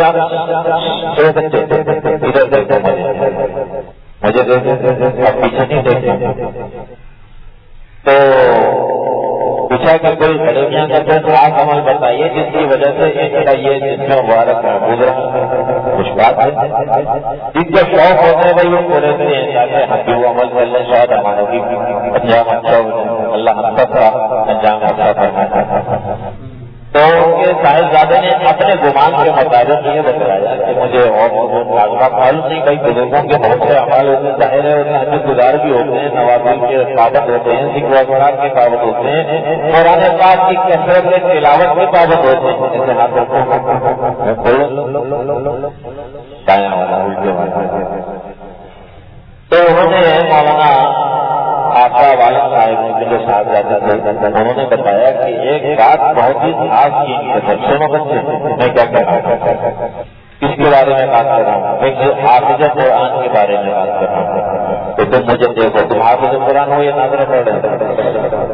ادھر دیکھو مجھے دیکھو، اب پیچھے نہیں دیکھتے. تو پوچھا کہ کوئی بڑے میاں کا کوئی خاص عمل بتائیے جس کی وجہ سے ان کا یہ جس میں مبارک محفوظ رہا. کچھ بات ہے جن کے شوق ہوتے ہیں بھائی وہ پورے سے ہیں تاکہ ہم بھی وہ عمل کر لیں، شاید ہمارا بھی انجام اچھا ہو جائے. اللہ ہم سب کا انجام اچھا کرنا. تو ان کے صاحبزادے نے اپنے گمان کے مطابق یہ بتایا کہ مجھے اور معلوم نہیں، کئی بزرگوں کے بہت سے اعمال ہوتے ہیں، ظاہر ہے ان حج گزار بھی ہوتے ہیں، نوازل کے پابند ہوتے ہیں، ذکر اذکار کے پابند ہوتے ہیں، قرآن پاک کی کثرت میں تلاوت کے پابند ہوتے ہیں. جیسے ہاتھوں دایاں والا الٹے والا. تو انہوں نے مولانا آفتاب عالم صاحب نے جو صاحبزادے تھے انہوں نے بتایا کہ ایک بات بہت ہی خاص کی. سنو بچے، میں کیا کہہ رہا ہوں، کس کے بارے میں بات کر رہا ہوں؟ ایک حافظ قرآن کے بارے میں بات کر رہا ہوں. تو تم مجھے دیکھو، تم حافظ قرآن ہو یا ناظرہ پڑھ رہے؟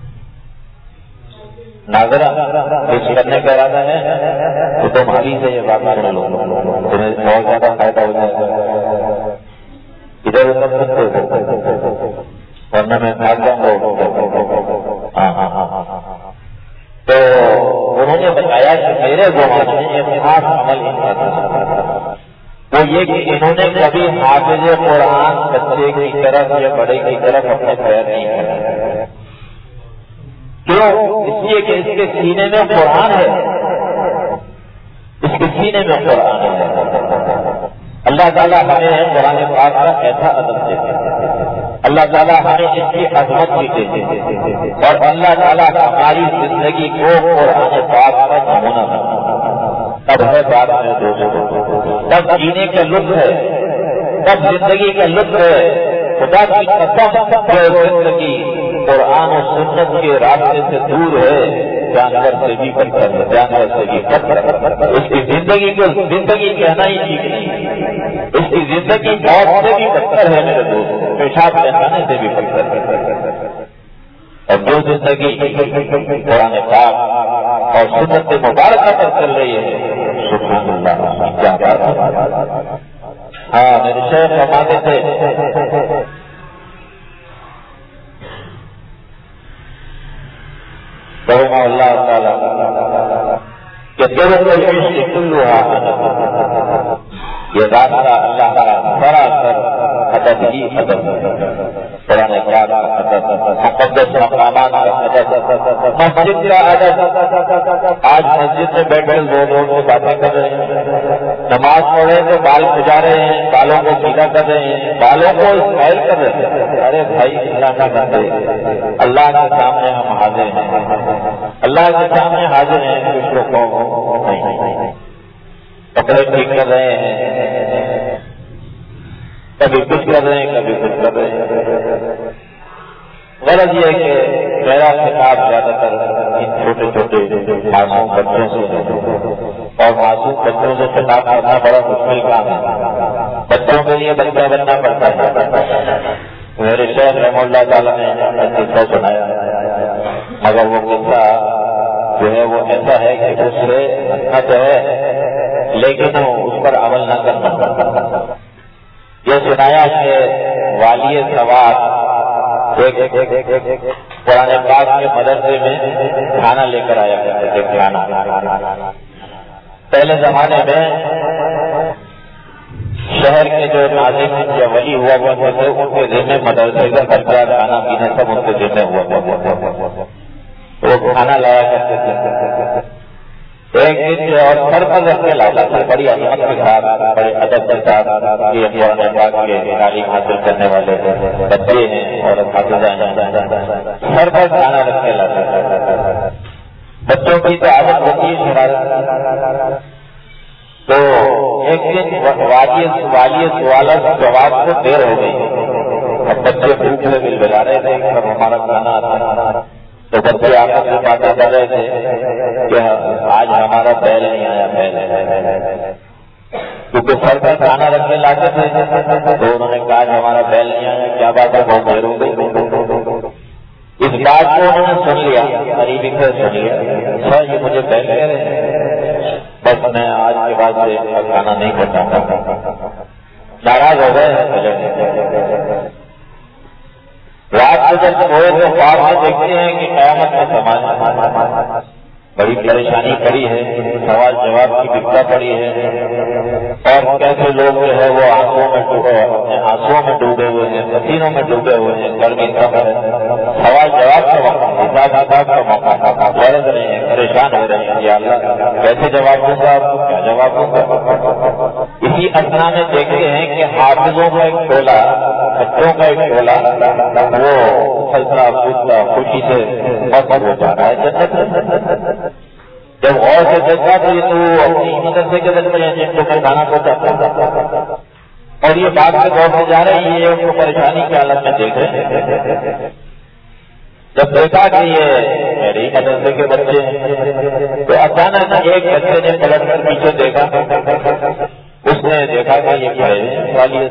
ناظرہ کچھ کرنے کا ارادہ ہے تو تمہاری سے یہ بات سن لو، تمہیں بہت زیادہ فائدہ ہو جائے گا. ادھر ادھر سنتے ورنہ میں بھاگ جاؤں گا. تو انہوں نے بتایا کہ میرے زمانے میں ایک خاص عمل ان کا تھا، وہ یہ کہ انہوں نے کبھی حافظ قرآن بچے کی طرف یا بڑے کی طرف اپنے پیر نہیں کیا. کیوں؟ اس لیے کہ اس کے سینے میں قرآن ہے، اس کے سینے میں قرآن ہے. اللہ تعالیٰ ہمیں قرآن پاک کا ایسا ادب دیتے ہیں، اللہ تعالیٰ ہمیں اس کی عظمت بھی دیتے ہیں، اور اللہ تعالیٰ ہماری زندگی کو قرآن پاک کا نمونہ بناتا. تب ہے بات ہے دوستوں، تب جینے کا لطف ہے، تب زندگی کا لطف ہے. خدا کی قسم جو زندگی قرآن و سنت کے راستے سے دور ہے، جانور سے بھی بدتر ہے، جانور سے بھی بدتر. اس کی زندگی کو زندگی کہنا ہی ٹھیک نہیں، اس کی زندگی موت سے بھی بدتر ہے میرے دوست، پیشاب پہنانے سے بھی بدتر ہے. اور جو زندگی قرآن پاک اور سنت مبارکہ پر چل رہی ہے، سبحان اللہ، کیا بات ہے. ہاں میرے شیخ فرماتے تھے رحمہ اللہ تعالیٰ کہ یہ راستہ اللہ کا سراسر ادب ہی ادب ہے. قرآن پاک کا ادب، مقدس مقامات کا ادب، مسجد کا ادب. آج مسجد میں بیٹھے لوگ سے باتیں کر رہے ہیں، نماز پڑھ رہے تو بال کھجا رہے ہیں، بالوں کو سیدھا کر رہے ہیں، بالوں کو اسمائل کر رہے ہیں. ارے بھائی اللہ کا بندے، اللہ کے سامنے ہم حاضر ہیں، اللہ کے سامنے حاضر ہیں. کچھ لوگ نہیں کپڑے ٹھیک کر رہے ہیں، کبھی کچھ کر رہے ہیں، کبھی کچھ کر رہے ہیں. غرض یہ کہ میرا خطاب زیادہ تر ان چھوٹے چھوٹے معصوم بچوں سے، اور معصوم بچوں سے خطاب کرنا بڑا مشکل کام ہے. بچوں کے لیے بچہ بننا پڑتا ہے. میرے شیخ رحمہ اللہ تعالیٰ نے قصہ سنایا، مگر وہ قصہ جو ہے وہ ایسا ہے کہ اس سے ہنسنا تو ہے لیکن اس پر عمل نہ کرنا. یہ سنایا کہ والی سواد ایک قرآن پاک کے مدرسے میں کھانا لے کر آیا کرتے تھے. کھانا پہلے زمانے میں شہر کے جو ناظرین یا ولی ہوا کرتے تھے ان کے ذمہ مدرسے کا خرچہ، کھانا پینا سب ان کے ذمہ ہوا کرتے تھے. وہ کھانا لایا کرتے تھے. ایک دن اور سر پر رکھ کے لاتا تھا، بڑی عظمت کے ساتھ، بڑے ادب کے ساتھ یہ قرآن پاک کے تعلیم حاصل کرنے والے بچے ہیں اور حافظ ہیں، سر پر کھانا رکھ کے لاتا تھا۔ بچوں کی تو عادت ہوتی ہے شرارت، تو ایک دن والی سوالات جواب کو دیر ہو گئی، اب بچے بھوک سے دل بجا رہے تھے، سب ہمارا کھانا آتا، تو بچے آپس میں باتیں کر رہے تھے کہ آج ہمارا بیل نہیں آیا، بیل، کیونکہ سر پر کھانا رکھنے لاتے تھے، تو انہوں نے کہا آج ہمارا بیل نہیں آیا، کیا بات ہے، بہت دیر ہو گئی۔ اس بات کو انہوں نے سن لیا، قریبی سے سن لیا، سر یہ مجھے بیل کہہ رہے ہیں، بس میں آج کے بعد سے کھانا نہیں کرتا ہوں، ناراض ہو گئے۔ رات کو جب سوئے تو خواب میں دیکھتے ہیں کہ قیامت کا زمانہ، بڑی پریشانی پڑی ہے، سوال جواب کی بکتا پڑی ہے، اور کیسے لوگ جو ہے وہ آنسوؤں میں ڈوبے ہوئے ہیں، پسینوں میں ڈوبے ہوئے ہیں، گرمی کم ہے، سوال جواب کا وقت، حساب کتاب کا موقع، غرض رہے ہیں، پریشان ہو رہے ہیں، یا اللہ کیسے جواب دوں گا، آپ کو کیا جواب دوں گا۔ اسی اثنا میں دیکھتے ہیں کہ حافظوں کا ایک ٹولہ، بچوں کا ایک ٹولہ، وہ پھلتا پھولتا خوشی سے مست ہو جاتا ہے۔ جب غور سے دیکھا تو یہ تو اپنی مدرسے کے بچے ہیں جن کو کھانا پہنچاتا، اور یہ بات سے غور سے جا رہے ہیں، یہ ان کو پریشانی کی حالت میں دیکھ رہے ہیں۔ جب دیکھا کہ یہ میری مدرسے کے بچے ہیں تو اچانک ایک بچے نے پلٹ کر پیچھے دیکھا، اس نے دیکھا کہ یہ کھڑے والی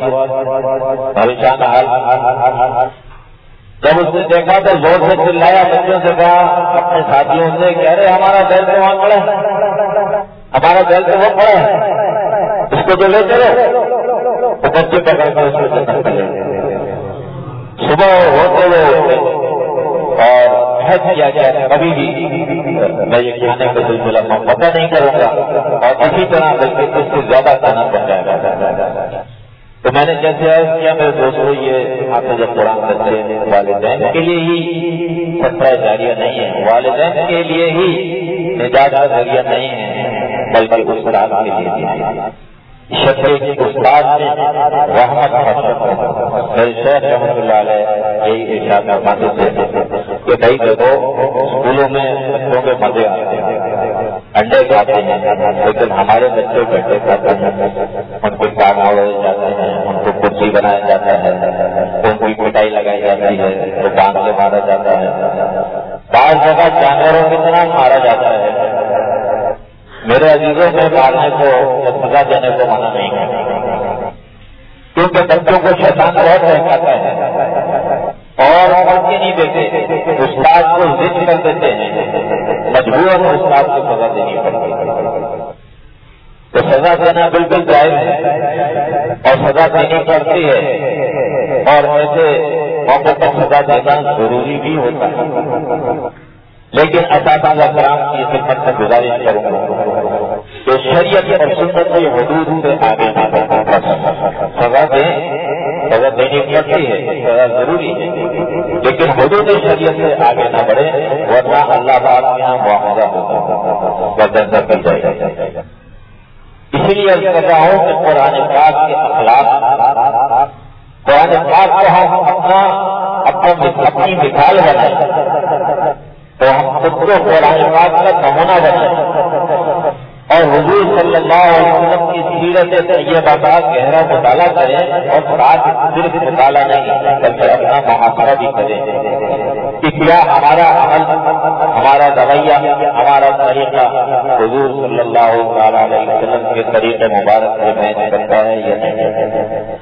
پریشان حال۔ جب اس نے دیکھا تو زور سے چلایا، بچوں سے کہا اپنے ساتھیوں سے کہ ارے ہمارا بیل تو وہاں پڑا ہے، ہمارا بیل تو وہ پڑا ہے، اس کو جو لے چلو۔ تو بچے پکڑ کر اس کو جنت چلے گئے۔ صبح ہوتے ہوئے اور حج کیا جائے کبھی بھی میں یہ کھانے کو سلسلہ پتہ نہیں کروں گا، اور اسی طرح بلکہ اس سے زیادہ کھانا بن جائے گا۔ تو میں نے جیسے عرض کیا میرے دوستوں، یہ آپ نے جب قرآن کرتے ہیں والدین کے لیے ہی صدقہ جاریہ نہیں ہے، والدین کے لیے ہی نجات کا ذریعہ نہیں ہے، بلکہ استاد کے لیے بھی۔ شکر استاد نے رحمت میرے شیخ رحمۃ اللہ علیہ یہی ارشاد فرماتے تھے کہ بھائی دیکھو اسکولوں میں بچوں کے مزے آتے ہیں، انڈے کھاتے ہیں، لیکن ہمارے بچے گڈھے کھاتے ہیں، ان کو کام اڑائے جاتے ہیں، ان کو کرسی بنایا جاتا ہے، ان کی پٹائی لگائی جاتی ہے، تو ڈانٹ سے مارا جاتا ہے، بعض جگہ جانوروں کی طرح مارا جاتا ہے۔ میرے عزیزوں میں مارنے کو سزا دینے کو منع نہیں ہے، کیونکہ بچوں کو شیطان بہت بہکاتا ہے اور پڑھ کے نہیں دیتے، استاد کو ضد کر دیتے ہیں، مجبوراً استاد کو سزا دینی پڑتی ہے۔ تو سزا دینا بالکل جائز ہے اور سزا دینی پڑتی ہے، اور ایسے موقع پر سزا دینا ضروری بھی ہوتا ہے۔ لیکن اساتذہ کرام کی خدمت سے گزارش کروں گا کہ شریعت اور سنت کی حدود سے آگے نہ بڑھیں، سزا دینی پڑتی ہے، سزا ضروری ہے، لیکن حدود شریعت سے آگے نہ بڑھے، ورنہ اللہ تعالیٰ کے یہاں معاوضہ ہوگا، بدنظر کر جائے گا۔ اسی لیے عرض کر رہا ہوں کہ قرآن پاک کے اخلاق، قرآن پاک کو ہم اپنی مثال بنائیں، تو ہم خود کو قرآن پاک کا نمونہ بنائیں، اور حضور صلی اللہ علیہ وسلم کی سیرت طیبہ کا گہرا مطالعہ کریں، اور ساتھ صرف مطالعہ نہیں بلکہ اپنا محاصرہ بھی کریں کہ کیا ہمارا عمل، ہمارا رویہ، ہمارا طریقہ حضور صلی اللہ علیہ وسلم کے طریقے مبارک سے میچ کرتا ہے یا نہیں۔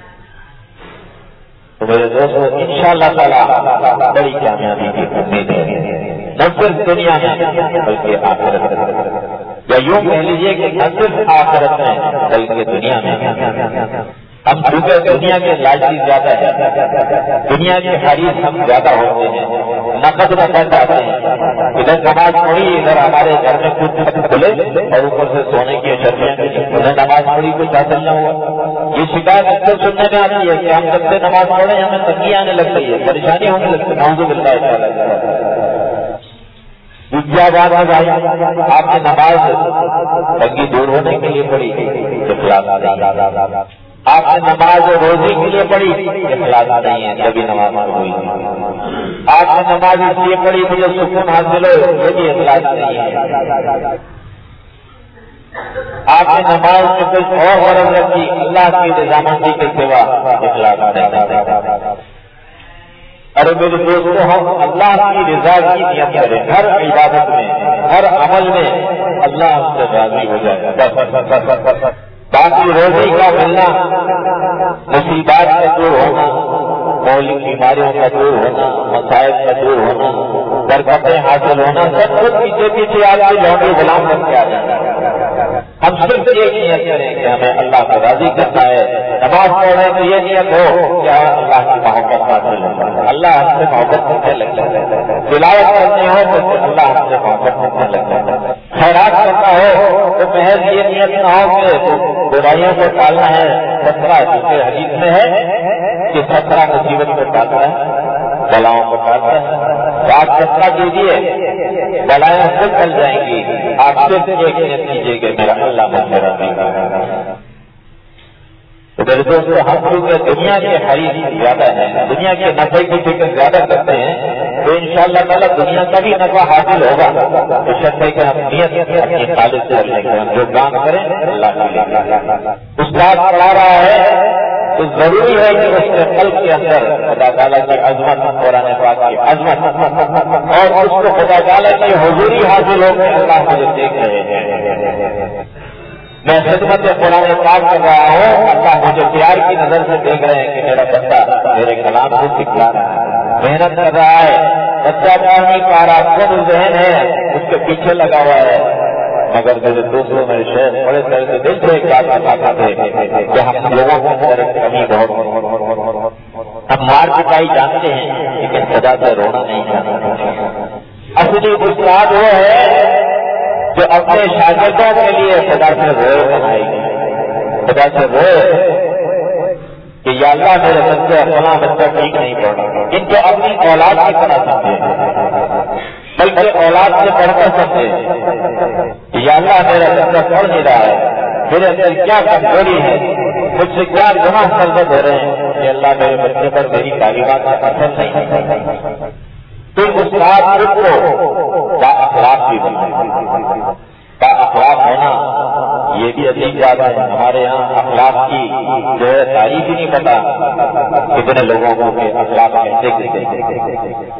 تو میرے دوستوں انشاءاللہ تعالیٰ بڑی کامیابی کی امید ہے، نہ صرف دنیا میں بلکہ آخرت میں، یا یوں کہہ لیجیے کہ نہ صرف آخرت میں بلکہ دنیا میں۔ ہم چونکہ دنیا کے لالچی زیادہ ہیں، دنیا کے حریص ہم زیادہ ہوتے ہیں، نقد میں پڑ جاتے ہیں، ادھر نماز پڑھی، ادھر ہمارے گھر میں کچھ کھلے اور اوپر سے سونے کی اشرفیاں، ادھر نماز پڑھی کچھ حاصل نہ ہوا۔ یہ شکایت اکثر سننے میں آتی ہے کہ ہم جب سے نماز پڑھیں ہمیں تنگی آنے لگتی ہے، پریشانی ہونے لگتی ہے، نعوذ باللہ تعالیٰ، یا بات بھائی آپ نے نماز تنگی دور ہونے کے لیے پڑھی اخلاص نہیں، آپ نے نماز روزی کے لیے پڑھی اخلاص نہیں ہے، جبھی نماز ہوئی، آپ نے نماز اس لیے پڑھی مجھے سکون حاصل ہو، یہ بھی اخلاص نہیں ہے، آپ نے نماز میں کچھ اور غرض رکھی اللہ کی رضامندی کے سوا اخلاص نہیں۔ ارے میرے دوستوں، ہم اللہ کی رضا کی نیت کریں، ہر عبادت میں ہر عمل میں اللہ ہم سے راضی ہو جائے، باقی روزی کا ملنا، مصیبات کا دور ہونا، مولک بیماریوں کا دور ہونا، مسائل کا دور ہونا، برکتیں حاصل ہونا، سب کچھ پیچھے پیچھے آپ کی لوٹی غلام بن کے آ جانا ہے۔ ہم صرف ایک نیت کریں کہ ہمیں اللہ کو راضی کرنا ہے، نماز پڑھیں تو یہ نیت ہو کہ اللہ کی محبت حاصل ہو، اللہ ہم سے محبت کرنے لگ جائے، تلاوت کرنی ہو تو اللہ ہم سے محبت کرنے لگ جائے، خیرات کرنا ہو تو محض یہ نیت نہ ہو کہ برائیوں کو ٹالنا ہے، 17 دوسرے حدیث میں ہے کہ 17 مصیبت کو ٹالتا ہے، بلاؤں کو ٹالتا ہے، تو آپ 17 کیجیے، بلائیں خود ٹل جائیں گی، آپ صرف ایک نیت کیجیے کہ میرا اللہ مجھے راضی کرے۔ میرے دوستوں، ہم کیونکہ دنیا کے حریف زیادہ ہیں، دنیا کے نفع کی فکر زیادہ کرتے ہیں، تو انشاءاللہ تعالیٰ دنیا کا بھی نفع حاصل ہوگا، تو شرط ہے کہ ہم نیت اپنی خالص سے لیں گے، ہم جو کام کریں اللہ کے لیے۔ استاد پڑھا رہا ہے تو ضروری ہے کہ اس کے قلب کے اندر خدا تعالیٰ کی عظمت، قرآن پاک کی عظمت، اور اس کو خدا تعالیٰ کی حضوری حاصل ہو کہ اللہ مجھے دیکھ رہے ہیں، میں خدمت قرآن پاک کر رہا ہوں، اللہ مجھے پیار کی نظر سے دیکھ رہے ہیں کہ میرا بچہ میرے کلام کو سکھلا رہا ہے، محنت کر رہا ہے، بچہ نہیں پا رہا، خود ذہن ہے اس کے پیچھے لگا ہوا ہے، مگر میرے دوستوں میرے شہر بڑے طرح سے دل سے ایک بات بتاتا تھے کہ ہم لوگوں کو کمی بہت، ہم مار پٹائی جانتے ہیں لیکن خدا سے رونا نہیں جانتے۔ اصلی استاد وہ ہے جو اپنے شاگردوں کے لیے خدا سے روئے بنائے گی، خدا سے روئے کہ یا اللہ میرے بچے فلاں بچہ ٹھیک نہیں پڑھ رہا، ان کو اپنی اولاد کی طرح سمجھے، بلکہ اولاد سے پڑھ کر سمجھے کہ یا اللہ میرا بچہ پڑھ نہیں رہا ہے، میرے اندر کیا کمزوری ہے، مجھ سے کیا گناہ سرزد ہو رہے ہیں کہ اللہ میرے بچے پر میری تعلیمات کا اثر نہیں، تو اس رات کو با اخلاق بھی بنا، با اخلاق ہونا یہ بھی عجیب بات ہے۔ ہمارے یہاں اخلاق کی جو ہے تعریف ہی نہیں پتا، کتنے لوگوں کو کہ اخلاق کیسے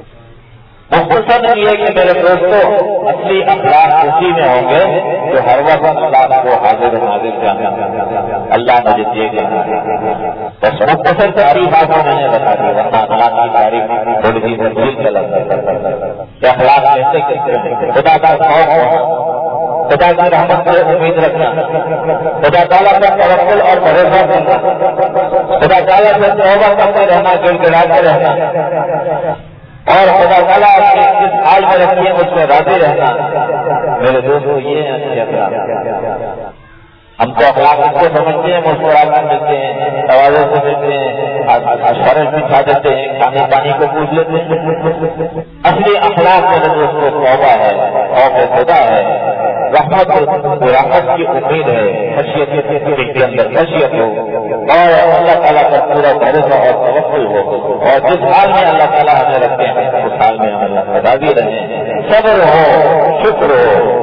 مختصر یہ کہ میرے دوستوں اصلی اخلاق اسی میں ہوں گے جو ہر وقت اللہ کو حاضر ناظر جانا، اللہ مجھے دیکھ لینا، بس مختصر تعریف آپ کو میں نے بتا دی، ورنہ اخلاق کی تعریف تھوڑی سی تفصیل سے لگتا، اخلاق کیسے کیسے خدا کا خوف ہونا، خدا کی رحمت پر امید رکھنا، خدا تعالیٰ کا توکل اور بھروسہ کرنا، خدا تعالیٰ سے توبہ کرتے رہنا، گڑ گڑاتے رہنا، اور خدا تعالیٰ جس حال میں رکھی ہے اس سے راضی رہنا۔ میرے دوستوں یہ ہے اچھے اخلاق، ہم کو اخلاق اس کو سمجھتے ہیں، مسکرا کر ملتے ہیں، توازن سے ملتے ہیں، فرش بچھا دیتے ہیں، کھانے پانی کو پوچھ لیتے ہیں، اصلی اخلاق میرے دوستوں توبہ ہے، خوف خدا ہے، رحمت کی امید ہے، خشیت کے اندر خشیت ہو، اور اللہ تعالیٰ کا پورا بھروسہ اور توکل ہو، اور جس حال میں اللہ تعالیٰ ہمیں رکھتے ہیں اس حال میں ہم اللہ کا راضی رہیں، صبر ہو، شکر ہو،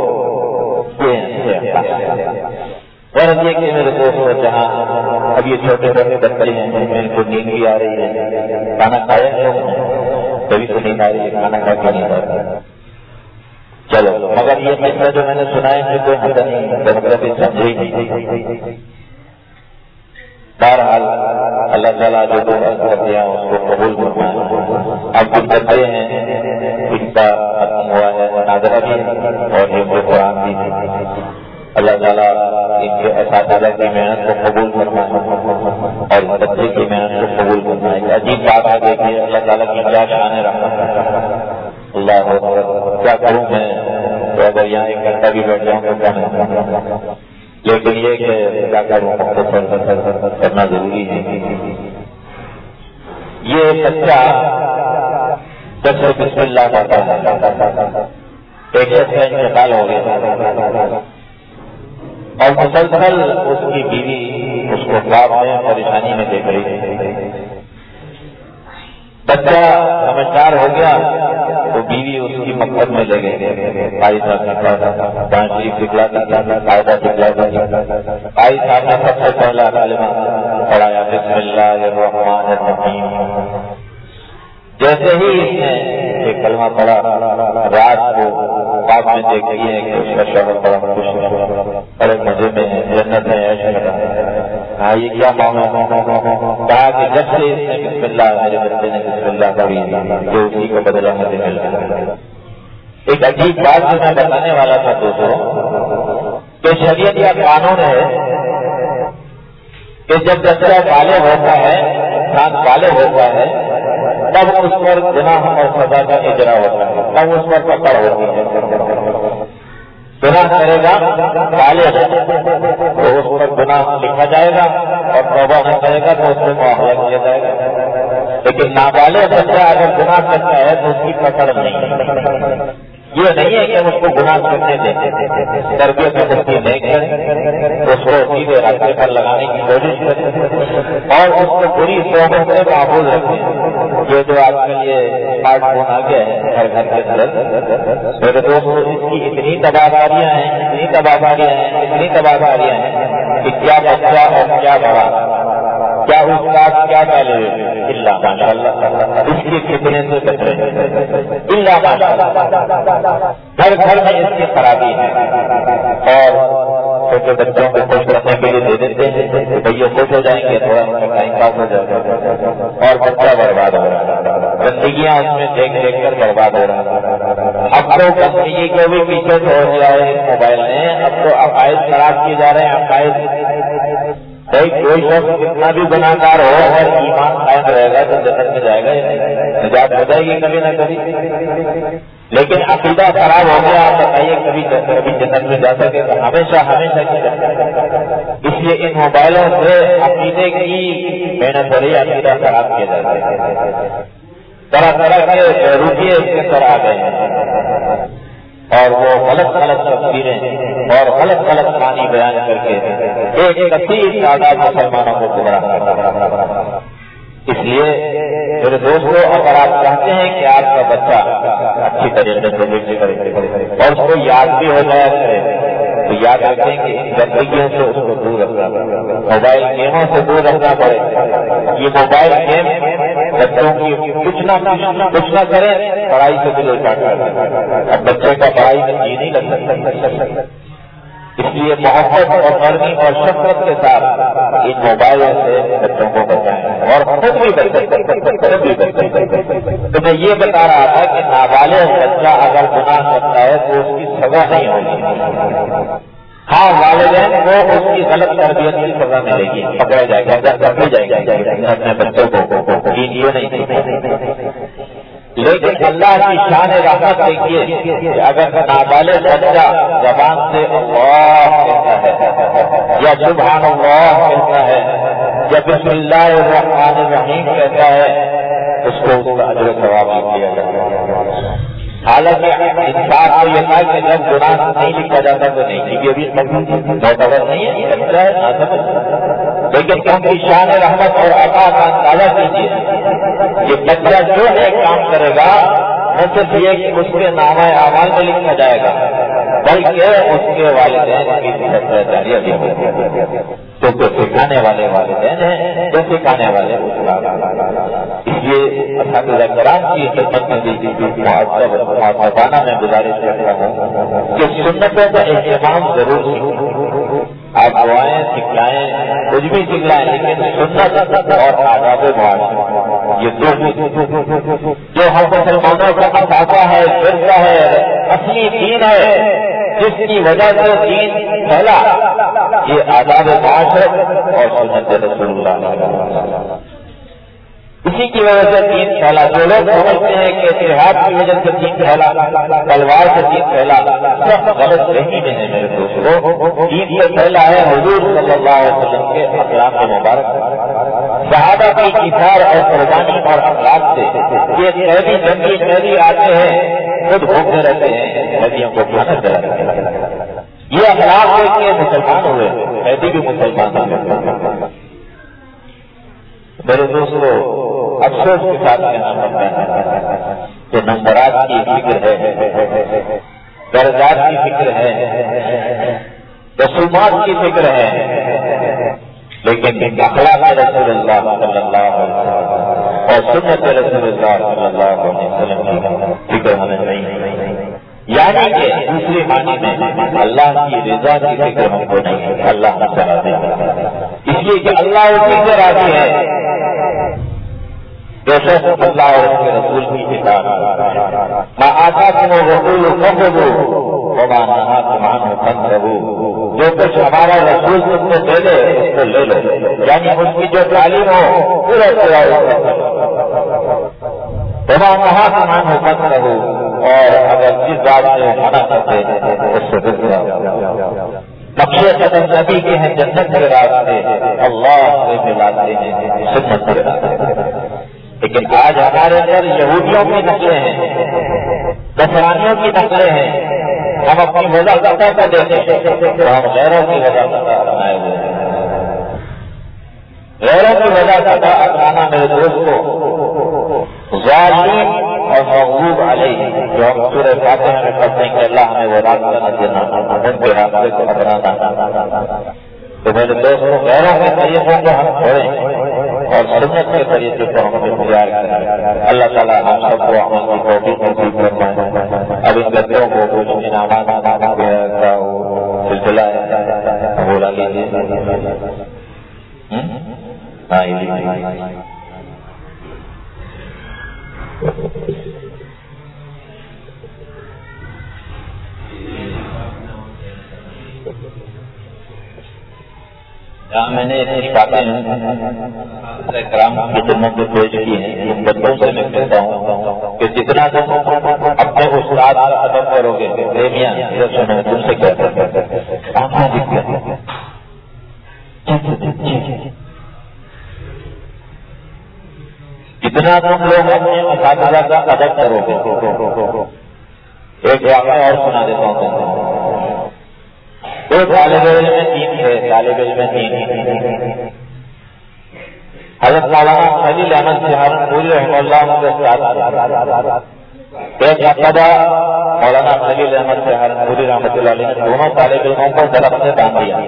غرض یہ کہ میرے دوستوں جہاں اب یہ چھوٹے چھوٹے بچے ہیں جن میں ان کو نیند بھی آ رہی ہے، کھانا کھایا ہے کبھی تو نیند آ رہی ہے، کھانا کھا کے نیند آ رہی ہے، چلو مگر یہ قصہ جو میں نے سنا ہے کہ کوئی حد نہیں سمجھے ہی نہیں۔ بہرحال اللہ تعالیٰ جو کر دیا اس کو قبول کرنا ہے۔ اب کچھ بچے ہیں ان کا ختم ہوا ہے ناظرہ بھی اور یہ قرآن بھی، اللہ تعالیٰ ان کے اساتذہ کی محنت کو قبول کرنا ہے اور بچے کی محنت کو قبول کرنا ہے۔ عجیب بات ہے دیکھیے اللہ تعالیٰ کی کیا شان رحمت، اللہ کیا کروں میں، تو اگر یہاں 1 گھنٹہ بھی بیٹھ جاؤں تو کم ہے، لیکن یہ کہ کیا کروں کرنا ضروری ہے۔ یہ بچہ جب سے بسم اللہ کرتا ہے ایک شخص کا انتقال ہو گیا اور مسلسل اس کی بیوی اس کو خواب میں پریشانی میں دیکھ رہی تھی. بچہ سمجھدار ہو گیا تو بیوی اس کی مقصد میں لے گئے. بھائی صاحب شریف سکھلاتا تھا، قاعدہ سکھلاتا تھا. بھائی صاحب نے سب سے پہلا کلمہ پڑھایا بسم اللہ الرحمن الرحیم. جیسے ہی اس نے یہ کلمہ پڑھا رات کو خواب میں دیکھتی ہے کہ اس کا شوہر بڑا خوش ہے، بڑے مزے میں جنت میں عیش کر رہا ہے. ہاں یہ کیا معاملہ؟ کہا کہ جب سے اس نے بسم اللہ میرے بچے نے بسم اللہ پڑھی جو اسی کو بدلا مجھے مل گیا. ایک عجیب بات جو میں بتانے والا تھا دوستوں کہ شریعت کا قانون ہے کہ جب بچہ بالغ ہوتا ہے، انسان بالغ ہوتا ہے، تب اس پر گناہ اور سزا کا اجرا ہوتا ہے، تب اس پر پکڑ ہوتی ہے. گناہ کرے گا بالغ تو اس پر گناہ لکھا جائے گا اور توبہ نہ کرے گا تو اس میں معاوضہ کیا جائے گا. لیکن نابالغ بچہ اگر گناہ کرتا ہے تو اس کی پکڑ نہیں. یہ نہیں ہے کہ اس کو گناہ کرنے دیں، تربیت میں اس کی نہیں کریں، اس کو سیدھے راستے پر لگانے کی کوشش کریں اور اس کو بری صحبت سے محفوظ رکھیں. یہ جو آج کل یہ اسمارٹ فون آ گیا ہے ہر گھر کے اندر، میرے دوستوں اس کی اتنی تباہکاریاں ہیں، اتنی تباہکاریاں ہیں، اتنی تباہکاریاں ہیں کہ کیا بچہ اور کیا بڑا، کیا استاد کیا طالب اللہ ماشاء اللہ اس کی فتنے سے بچ رہے اللہ ماشاء اللہ. ہر گھر میں اس کی خرابی ہے اور چھوٹے بچوں کو خوش رکھنے کے لیے دے دیتے ہیں کہ بھیا خوش ہو جائیں گے، تھوڑا ان کا ٹائم پاس ہو جائے گا اور بچہ برباد ہو رہا ہے. گندگیاں اس میں دیکھ دیکھ کر برباد ہو رہا ہے. اب تو گندگی کو بھی پیچھے چھوڑ دیا ہے اس موبائل نے. اب تو عقائد خراب کیے جا رہے ہیں. عقائد کوئی شخص کتنا بھی گناہ گار ہو اور ایمان قائم رہے گا تو جنت میں جائے گا، نجات ہو جائے گی کبھی نہ کبھی. لیکن عقیدہ خراب ہو گیا، آپ بتائیے کبھی جنت میں جا سکے گا؟ ہمیشہ ہمیشہ کی جنت. اس لیے ان موبائلوں سے عقیدے کی محنت ہو رہی ہے، عقیدہ خراب کیا جاتا ہے. طرح طرح کے روپیے اس کے سر آ گئے ہیں اور وہ غلط غلط تصویریں اور غلط غلط کہانی بیان کر کے ایک کثیر تعداد مسلمانوں کو گمراہ کرتا ہے. اس لیے میرے دوستوں اگر آپ چاہتے ہیں کہ آپ کا بچہ اچھی طریقے سے دیکھ کرے اور اس کو یاد بھی ہو جایا کرے تو یاد رکھیں کہ ان گندگیوں سے اس کو دور رکھنا پڑے، موبائل گیموں سے دور رکھنا پڑے. یہ موبائل گیم بچوں کی کچھ نہ کریں، پڑھائی سے دل اٹھاتا ہے. اب بچے کا پڑھائی میں جی نہیں لگ سکتا. اس لیے محبت اور نرمی اور شفقت کے ساتھ ان موبائلوں سے بچوں کو بچائیں اور خود بھی بچیں. تو میں یہ بتا رہا تھا کہ نابالغ بچہ اگر گناہ کرتا ہے تو اس کی سزا نہیں ہوگی. ہاں والدین کو اس کی غلط تربیت کی سزا ملے گی، پکڑا جائے گا، پکڑی جائے گا اپنے بچوں کو یہ نہیں. لیکن اللہ کی شان رحمت دیکھیے کہ اگر نابالغ بچہ زبان سے اللہ کہتا ہے یا سبحان اللہ کہتا ہے یا بسم اللہ الرحمن الرحیم کہتا ہے، اس کو اس کا اجر و ثواب دیا جاتا ہے. حالانکہ انسان کو یہ تھا کہ جب گناہ نہیں لکھا جاتا تو نہیں کی بھی معتبر نہیں ہے، لیکن ان کی شان رحمت اور عطا کا اندازہ کیجیے کہ بچہ جو ایک کام کرے گا نہ صرف یہ کہ اس کے نامہ اعمال میں لکھا جائے گا بلکہ اس کے والدین کی جاریہ بھی ہوگی، کیونکہ سکھانے والے والدین ہیں جو سکھانے والے استاد. اس لیے اساتذہ کرام کی خدمت میں معذبانہ میں گزارش کرتا ہوں کہ سنتوں کا اہتمام ضرور سیکھیں. آپ دعائیں سکھلائیں، کچھ بھی سکھلائیں، لیکن سنت اور آداب معاشرہ یہ دو جو ہم مسلمانوں کا اثاثہ ہے، ورثہ ہے، اصلی دین ہے، جس کی وجہ سے دین پھیلا، یہ آداب معاشرت اور سنت رسول اللہ. اسی کی وجہ سے دین پھیلا. جو لوگ سمجھتے ہیں کہ اتحاد کی وجہ سے دین پھیلا، تلوار سے دین پھیلا، سب غلط نہیں ہے میرے دوستوں. دین یہ پھیلا ہے حضور صلی اللہ علیہ وسلم کے اخلاق مبارک. صحابہ کی ایثار اور قربانی اور اخلاق سے یہ قیدی جنگی قیدی آتے ہیں خود بھوکتے رہتے ہیں، قیدیوں کو کھاتے رہتے ہیں، یہ اخلاق دیکھ کے مسلمان ہوئے، قیدی بھی مسلمان ہوئے۔ میرے دوستو افسوس کے ساتھ کہنا پڑتا ہے کہ نمبرات کی فکر ہے، درجات کی فکر ہے، رسومات کی فکر ہے، لیکن اخلاق رسول اللہ صلی اللہ علیہ وسلم اور سنت رسول اللہ صلی اللہ علیہ وسلم کی فکر ہمیں نہیں، یعنی کہ دوسرے معنی میں اللہ کی رضا کی فکر ہم کو نہیں ہے، اللہ ہم سے راضی ہے، اس لیے کہ اللہ اسی سے راضی ہے جو شخص اللہ اور اس کے رسول کی اطاعت، ما آتاکم الرسول فخذوہ وما نہاکم عنہ فانتہوا، جو کچھ ہمارا رسول تم سے دے دے اس کو لے لو، یعنی اس کی جو تعلیم ہو پورا وما نہاکم عنہ فانتہوا، اور اگر جس بات سے منع کرتے اس سے دور رہو۔ نقشے قدم نبی کے ہیں جنت کے راستے، اللہ سے ملاتے ہیں سنت کے راستے، لیکن آج ہمارے اندر یہودیوں کی نقلیں ہیں، نصرانیوں کی نقلیں ہیں، ہم اپنی وضاحت کو دیتے ہیں تو ہم غیروں کی وضاحت اپنائے ہوئے ہیں۔ غیروں کی وضاحت اپنانا میرے دوست کو ظالم اور مغضوب علیہ، جو ہم سورہ فاتحہ میں پڑھتے ہیں کہ اللہ ہمیں وہ راستہ نہ دینا، ان کے راستے کو اپنانا، تو میرے دوستوں غیروں کے طریقوں کو ہم چھوڑیں اور سنت کے طریقے کو ہم اختیار کریں۔ اللہ تعالیٰ ہم سب کو عمل کی توفیق نصیب فرمائے۔ اب ان بچوں کو کچھ انعامات کا سلسلہ ہے بولا لیجیے۔ میں نے اتنی باتیں کرام کی خدمت میں پیش کی ہیں، ان بچوں سے میں کہتا ہوں کہ جتنا تم اپنے استاد کا ادب کرو گے، سنو تم سے کیا جتنا تم لوگ اپنے اساتذہ کا ادب کرو گے۔ ایک واقعہ اور سنا دیتا ہوں۔ دو طالب علم میں تین تھے، طالب علم میں تین، حضرت مولانا خلیل احمد سہارنپوری رحمہ اللہ کے ساتھ ایک مرتبہ مولانا خلیل احمد سہارنپوری رحمۃ اللہ علیہ نے دونوں طالب علموں کو درخت سے باندھ دیا،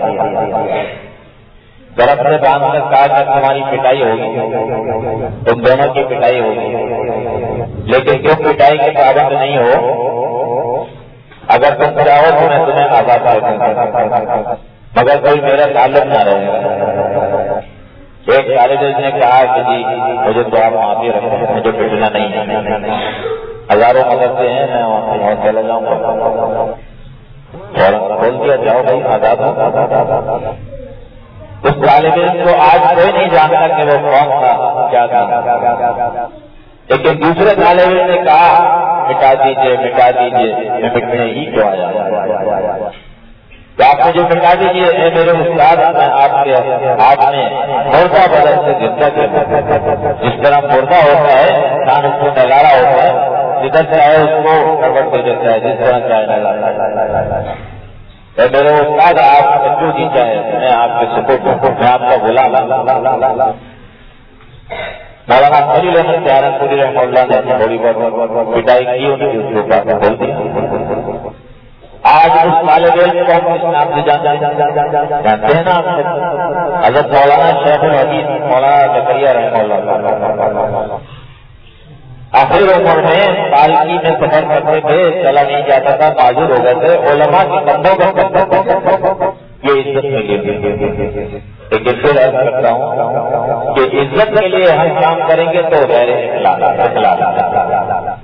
درخت سے باندھ کر کہا کہ تمہاری پٹائی ہوگی، تم دونوں کی پٹائی ہوگی، لیکن جو پٹائی کے پابند نہیں ہو، اگر تم چاہو تو میں تمہیں آزاد کر دوں، مگر کوئی میرا تعلق نہ رہے۔ ایک طالب علم نے کہا کہ جی مجھے تو آپ معافی رکھیں، مجھے پٹنا نہیں ہے، ہزاروں مدرسے ہیں، میں وہاں چلا جاؤں گا، بول دیا جاؤ بھائی آزاد ہو۔ اس طالب علم کو آج کوئی نہیں جانتا کہ وہ کون تھا، کیا تھا، لیکن دوسرے طالب علم نے کہا مٹا دیجیے مٹا دیجیے، میں مٹنے ہی کیوں آیا، تو آپ مجھے مٹا دیجیے، اے میرے استاد، میں آپ کے ہاتھ میں مردہ بدل سے زندہ کرتا، جس طرح مردہ ہوتا ہے انسان اس کو نگارا ہوتا ہے، جدھر سے آئے اس کو کروٹ دے دیتا ہے، جس طرح چاہے نگارا۔ اے میرے استاد، آپ جو جی چاہے میں آپ کے سپورٹ ہوں، میں آپ کا غلام۔ مولانا خلیل احمد سہارنپوری رحمہ اللہ نے تھوڑی بہت پٹائی کی، انہیں اس کے اوپر بول دیا۔ آج اس طالب علم کو ہم اس نام سے جانتے ہیں نا، حضرت مولانا شیخ الحدیث مولانا زکریا رحمہ اللہ، آخر عمر میں پالکی میں سفر کرتے تھے، چلا نہیں جاتا تھا، معذور ہو گئے تھے، علماء کے کندھوں پر یہ عزت ملے، لیکن پھر عرض کرتا ہوں کہ عزت کے لیے ہم کام کریں گے تو غیر اخلاق،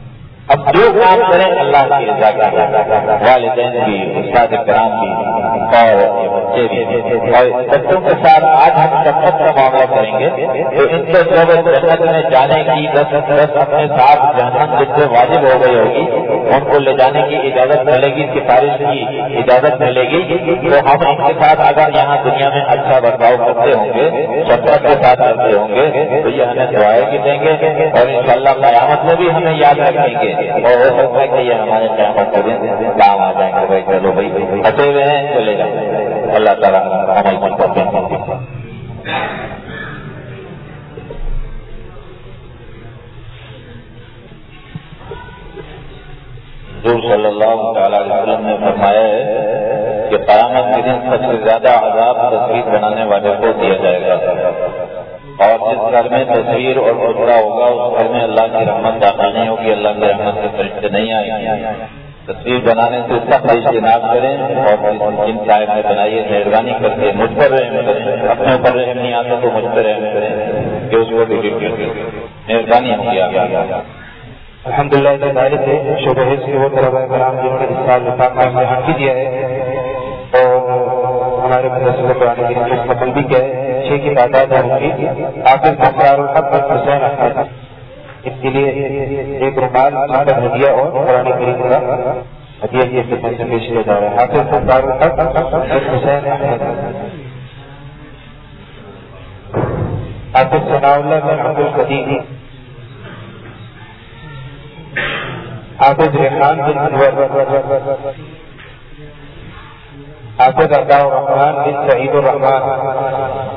اب جو کام کریں اللہ کی رضا کا، والدین بھی، استاد کرام بھی اور بچے بھی، اور بچوں کے ساتھ آج ہم شفقت کا معاملہ کریں گے تو ان سے جب جنت میں جانے کی دس اپنے ساتھ جہنم جس سے واجب ہو گئی ہوگی ان کو لے جانے کی اجازت ملے گی، سفارش کی اجازت ملے گی، تو ہم ان کے ساتھ اگر یہاں دنیا میں اچھا برتاؤ کرتے ہوں گے، شفقت کے ساتھ کرتے ہوں گے تو یہ ہمیں دعائیں بھی دیں گے اور انشاءاللہ قیامت میں بھی ہمیں یاد رکھیں گے، اور ہو سکتا ہے کہ یہ ہمارے قیامت کے دن کام آ جائیں گے. بھائی چلو بھائی پھنسے ہوئے ہیں چلے جائیں. اللہ تعالیٰ عمل کرتے ہیں. حضور صلی اللہ تعالی علیہ وسلم نے فرمایا ہے کہ قیامت کے دن سب سے زیادہ عذاب تصویر بنانے والے کو دیا جائے گا، اور جس گھر میں تصویر اور ٹکڑا ہوگا اس گھر میں اللہ کی رحمت داخل نہیں ہوگی، اللہ کی رحمت کے فرشتے نہیں آئیں گے. تصویر بنانے سے سخت اجتناب کریں اور جن صاحب نے بنائی ہے مہربانی کر کے مجھ پر رحم کریں، اپنے اوپر رحم نہیں آتا تو مجھ پر رحم کریں کہ اس کو بھی مہربانی کیا گیا. الحمدللہ اس دائرے سے شعبہ حفظ کے وہ طلباء کرام جنہوں نے اس سال وفاق کا امتحان بھی دیا ہے اور ہمارے مدرسے قرآن کریم کو مستقبل بھی کیا ہے، 6 کی تعداد ہے ان کی. حافظ مختار الحق حسین احمد، اس کے لیے ایک رومال ہدیہ اور قرآن کریم کا ہدیہ کی خدمت سے پیش کیا جا رہا ہے. حافظ مختار الحق حسین احمد. حافظ ثناء اللہ بن عبد القدیم، حافظ ریحان بن انور، حافظ عطاء الرحمان بن سعید الرحمان،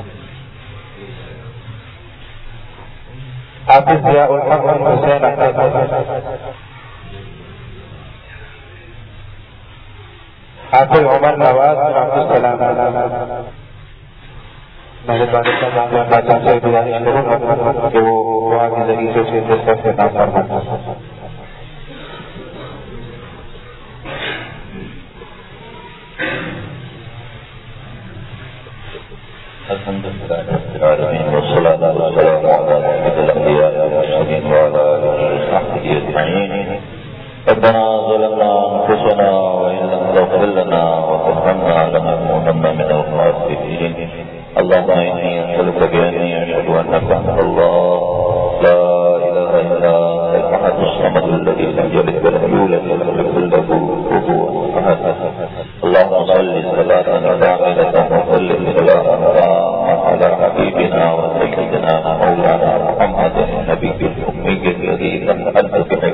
حافظ ضیاء الحق بن حسین احمد، حافظ عمر نواز بن عبد السلام. میرے والد صاحب سے گزارش کروں گا کہ وہ دعا کے ذریعے سے اس سے کام کرنا. الحمدللہ رب العالمین والصلاة والسلام علی سید الانبیاء والمرسلین وعلی آلہ وصحبہ اجمعین. ربنا ظلمنا انفسنا وان لم تغفر لنا وترحمنا لنكونن من الخاسرین. اللهم انی اسألک بأنی اشهد انک انت اللہ لا الہ الا انت الاحد الصمد الذی لم یلد ولم یولد ولم یکن له کفوا احد. اللهم صل صلاة كاملة وسلم سلاما على حبيبنا وسيدنا مولانا محمد النبي الأمي الذي تنحل به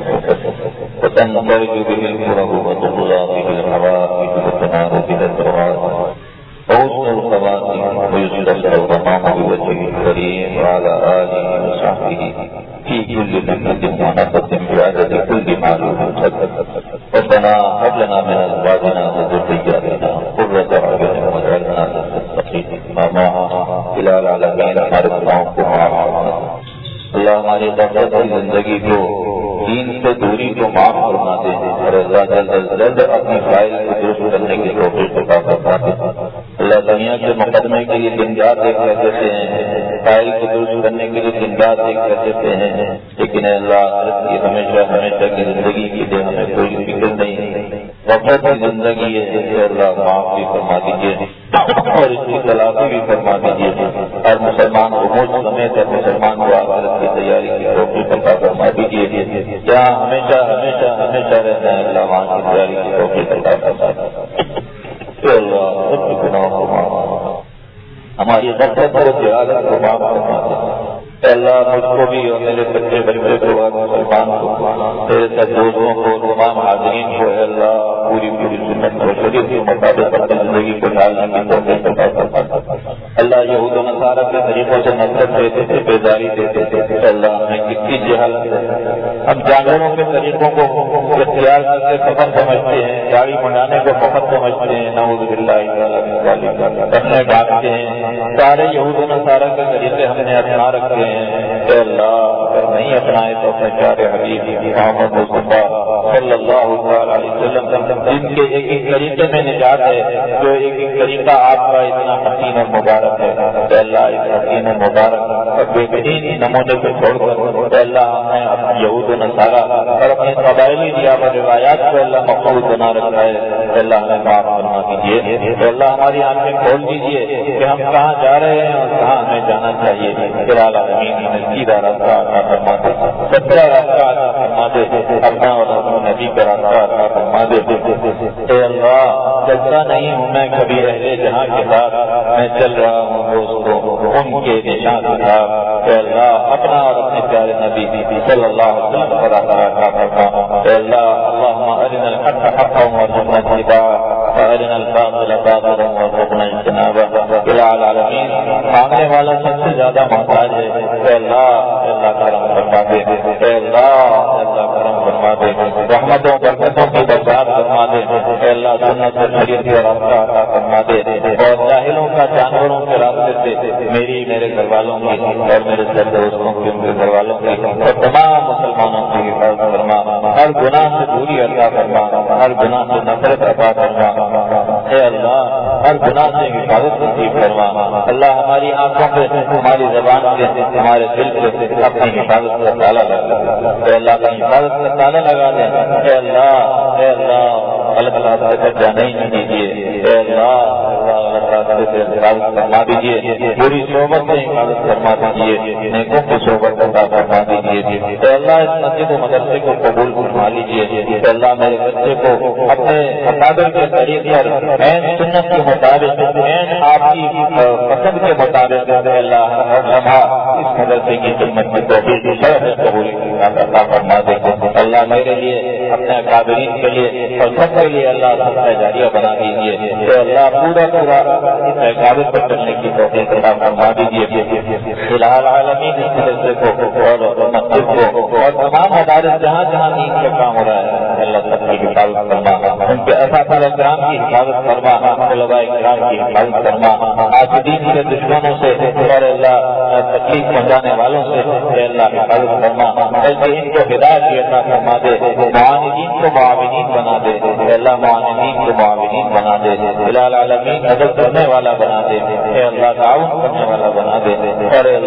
وتنفرج به الكره وتقضى به الحوائج وتنال به الدعاء وحسن الخواتم ويسر الغمام بوجهه الكريم وعلى آله وصحبه في كل لمحة ونفس بعدد كل معلوم قدر. ربنا هب لنا من أزواجنا وذرياتنا قرة أعين واجعلنا للمتقين إماما. إلى العالمين ہمارے گناہوں کو معاف فرما. اللہ ہماری غفلت کی زندگی کو، دین سے دوری کو معاف فرما دے اور جلد اپنی فائل کو درست کرنے کی توفیق عطا فرما دے. اللہ دنیا کے مقدمے کے لیے دن رات ایک رہتے ہیں، فائل کو درست کرنے کے لیے دن رات ایک رہتے ہیں، لیکن اللہ آخرت کی ہمیشہ کی زندگی کے لیے ہمیں کوئی فکر نہیں. غفلت کی زندگی ہے جس سے اللہ معاف بھی فرما دیجیے اور اس کی تلافی بھی فرما دیجیے. اور مسلمان عموم سمیت اور مسلمان کو آخرت کی تیاری کی توفیق عطا فرما دیجیے. جہاں ہمیشہ رہنا ہے اللہ وہاں کی تیاری کی توفیق عطا فرما دیجیے. اللہ سب کے گناہوں کو معاف، ہماری غفلت اور جہالت کو معاف فرما دے. اللہ مجھ کو بھی اور میرے بچے کو اور مسلمان کو، میرے سب دوستوں کو، تمام حاضرین کو اللہ پوری سنت اور شریعت کے مطابق اپنی زندگی کو ڈالنے کی توفیق عطا فرما. اللہ یہود و نصارہ کے طریقوں سے نفرت دیتے تھے، بیداری دیتے تھے. اللہ ہمیں کتنی جہالت ہے، ہم جانوروں کے طریقوں کو اختیار کر کے فخر سمجھتے ہیں، داڑھی بڑھانے کو فخر سمجھتے ہیں، نعوذ باللہ کرنے ڈالتے ہیں. سارے یہود و نصارہ کے طریقے ہم نے اپنا رکھے ہیں. اے اللہ اگر نہیں اپنائے تو اپنے پیارے حبیب محمد مصطفیٰ صلی اللہ علیہ وسلم، جن کے ایک ایک طریقے میں نجات ہے، جو ایک ایک طریقہ آپ کا اتنا حسین اور مبارک ہے، اے اللہ اس حسین اور مبارک اور بہترین نمونے کو چھوڑ کر اے اللہ ہمیں اپنی یہود و نصارہ اور اپنے قبائلی اور روایات کو اللہ مقبول بنا رکھا ہے، اے اللہ ہمیں معاف فرما دیجیے، اے اللہ ہماری آنکھیں کھول دیجیے کہ ہم کہاں جا رہے ہیں اور کہاں ہمیں جانا چاہیے، پھر العالمین ہمیں سیدھا راستہ عطا فرما دے، سچا راستہ عطا فرما دے، اپنا اور اپنے نبی کا راستہ عطا فرما دے۔ اے اللہ چلتا نہیں ہوں میں کبھی اہل جہاں کے ساتھ، میں چل رہا ہوں دوستوں ان کے نشان کے ساتھ، اے اللہ اپنا اور اپنے پیارے نبی صلی اللہ علیہ وسلم کا راستہ عطا فرما، اے اللہ اللہم ارنا الحق حقا وارزقنا اتباعہ وارنا الباطل باطلا وارزقنا اجتنابہ۔ الہ العالمین مانگنے والا سب سے زیادہ محتاج ہے، اے اللہ کرم فرما دے، اے اللہ کرم فرما دے، رحمتوں برکتوں کی برسات فرما دے، اے اللہ سنت اور شریعت کا راستہ عطا فرما دے، اور جاہلوں کا جانوروں کے راستے سے میرے گھر والوں کی اور میرے سب دوستوں کی، ان کے گھر والوں کی اور تمام مسلمانوں کی حفاظت فرما، ہر گناہ سے دوری عطا فرما، ہر گناہ سے نفرت عطا فرما، اے اللہ ہر گناہ سے حفاظت نصیب فرما، اللہ ہماری آنکھوں پہ، ہماری زبان سے، ہمارے دل سے اپنی حفاظت کا تالا لگا، اے اللہ اپنی حفاظت کا تالا لگا دیں، اے اللہ غلط راستے پر جانے ہی نہیں دیجیے، اے اللہ غلط راستے سے حفاظت فرما دیجیے، پوری صحبت سے حفاظت فرما دیجیے، نیکوں کی صحبت عطا فرما دیجیے، اے اللہ اس مسجد و مدرسے کو قبول فرما لیجیے، اے اللہ میرے بچے کو اپنے اکابر کے طریقے پر عین سنت کے مطابق، عین آپ کی پسند کے مطابق اے اللہ ہر لمحہ اس مدرسے کی خدمت میں توفیق قبول عطا فرما دے، اللہ میرے لیے اپنے اکابرین کے لیے اور سب کے لیے اللہ صدقہ جاریہ بنا دیجیے، اے اللہ پورا اس اکابر پر چلنے کی توفیق عطا فرما دیجیے، الہ العالمین اس مدرسے کو اور مسجد کو اور تمام مدارس جہاں جہاں دین کا کام ہو رہا ہے اللہ سب کی حفاظت فرما، ان کے اساتذہ کرام کی حفاظت فرما، طلباء کرام کی حفاظت فرما، حاسدین کے دشمنوں سے اور اللہ تکلیف پہنچانے والوں سے اے اللہ حفاظت فرما، بلکہ ان کو ہدایت کی عطا فرما دے، معاندین کو معاونین بنا دے، اے اللہ معاندین کو معاونین بنا دے، الہ العالمین مدد کرنے والا بنا دے، اے اللہ تعاون کرنے والا بنا دے، اور اے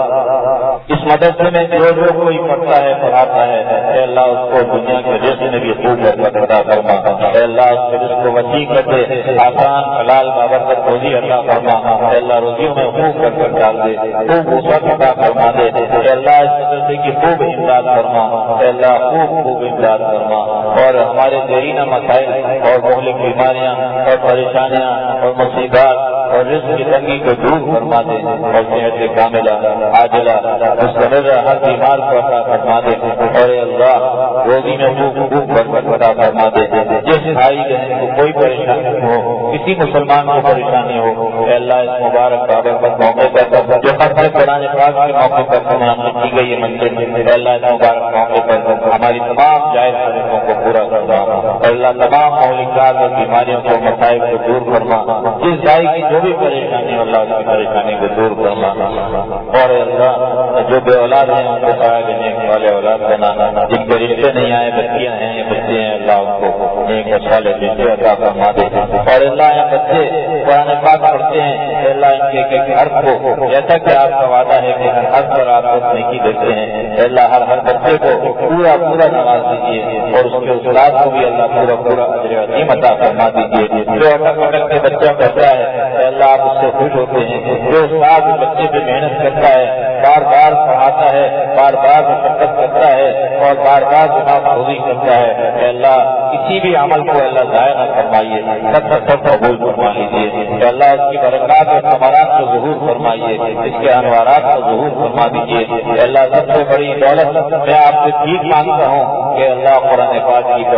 اللہ اس مدرسے میں جو کوئی پڑھتا ہے پڑھاتا ہے اے اللہ اس کو دنیا کے رزق میں بھی خوب برکت عطا فرما، اے اللہ اس کے رزق کو وسیع کر دے، آسان حلال بابرکت روزی عطا فرما، اے اللہ روزیوں میں خوب برکت ڈال دے، خوب وسعت عطا فرما دے، اے اللہ اس مدرسے کی خوب امداد فرما، اے اللہ خوب امداد فرما، اور ہمارے دیرینہ مسائل اور مہلک بیماریاں اور پریشانیاں اور مصیبات اور رزق کی تنگی کو دور فرما دے، اور صحت کاملہ عاجلہ مستمر ہر بیمار کو عطا فرما دے، اور اے اللہ روزی میں خوب برکت عطا فرما دے، جس بھائی بہن کو کوئی پریشانی ہو، کسی مسلمان کو پریشانی ہو اے اللہ اس مبارک بابرکت موقع پر جو ختم قرآن پاک کے موقع پر منعقد کی گئی ہے مسجد اے اللہ اس مبارک موقع پر ہماری تمام جائز خواہشوں کو پورا کرنا، اے اللہ تمام مہلکات اور بیماریوں کو مسائل کو دور کرنا، جس بھائی کی جو بھی پریشانی ہو اللہ اس کی پریشانی کو دور کرنا، اور اے اللہ جو بے اولاد ہیں ان کو سایہ دینے والے اولاد بنانا، جن کے رشتے نہیں آئے بچیاں ہیں یا بچے ہیں اللہ ان کو نیک اچھا رشتے عطا فرما دے، اور اللہ یہ بچے قرآن پاک پڑھتے ہیں اے اللہ ان کے ایک حرف کو جیسا کہ آپ کا وعدہ ہے کہ ہر حرف پر آپ کو نیکی دیتے ہیں اے اللہ ہر بچے کو پورا نواز دیجیے، اور اس کے استاد کو بھی اللہ پورا اجر عظیم عطا فرما دیجیے، جو اٹک کے بچہ پڑھتا ہے اے اللہ آپ اس سے خوش ہوتے ہیں، جو استاد بچے پہ محنت کرتا ہے بار بار پڑھاتا ہے، بار بار مشقت کرتا ہے اور بار بار خوبی کرتا ہے اے اللہ کسی بھی عمل کو اللہ ضائع نہ فرمائیے، سب قبول فرما لیجیے، اے اللہ اس کی برکات اور ثمرات کو ظہور فرمائیے، اس کے انوارات کو ظہور فرما دیجیے، اے اللہ سب سے بڑی دولت میں آپ سے ٹھیک مانگتا ہوں کہ اللہ قرآن پاک کی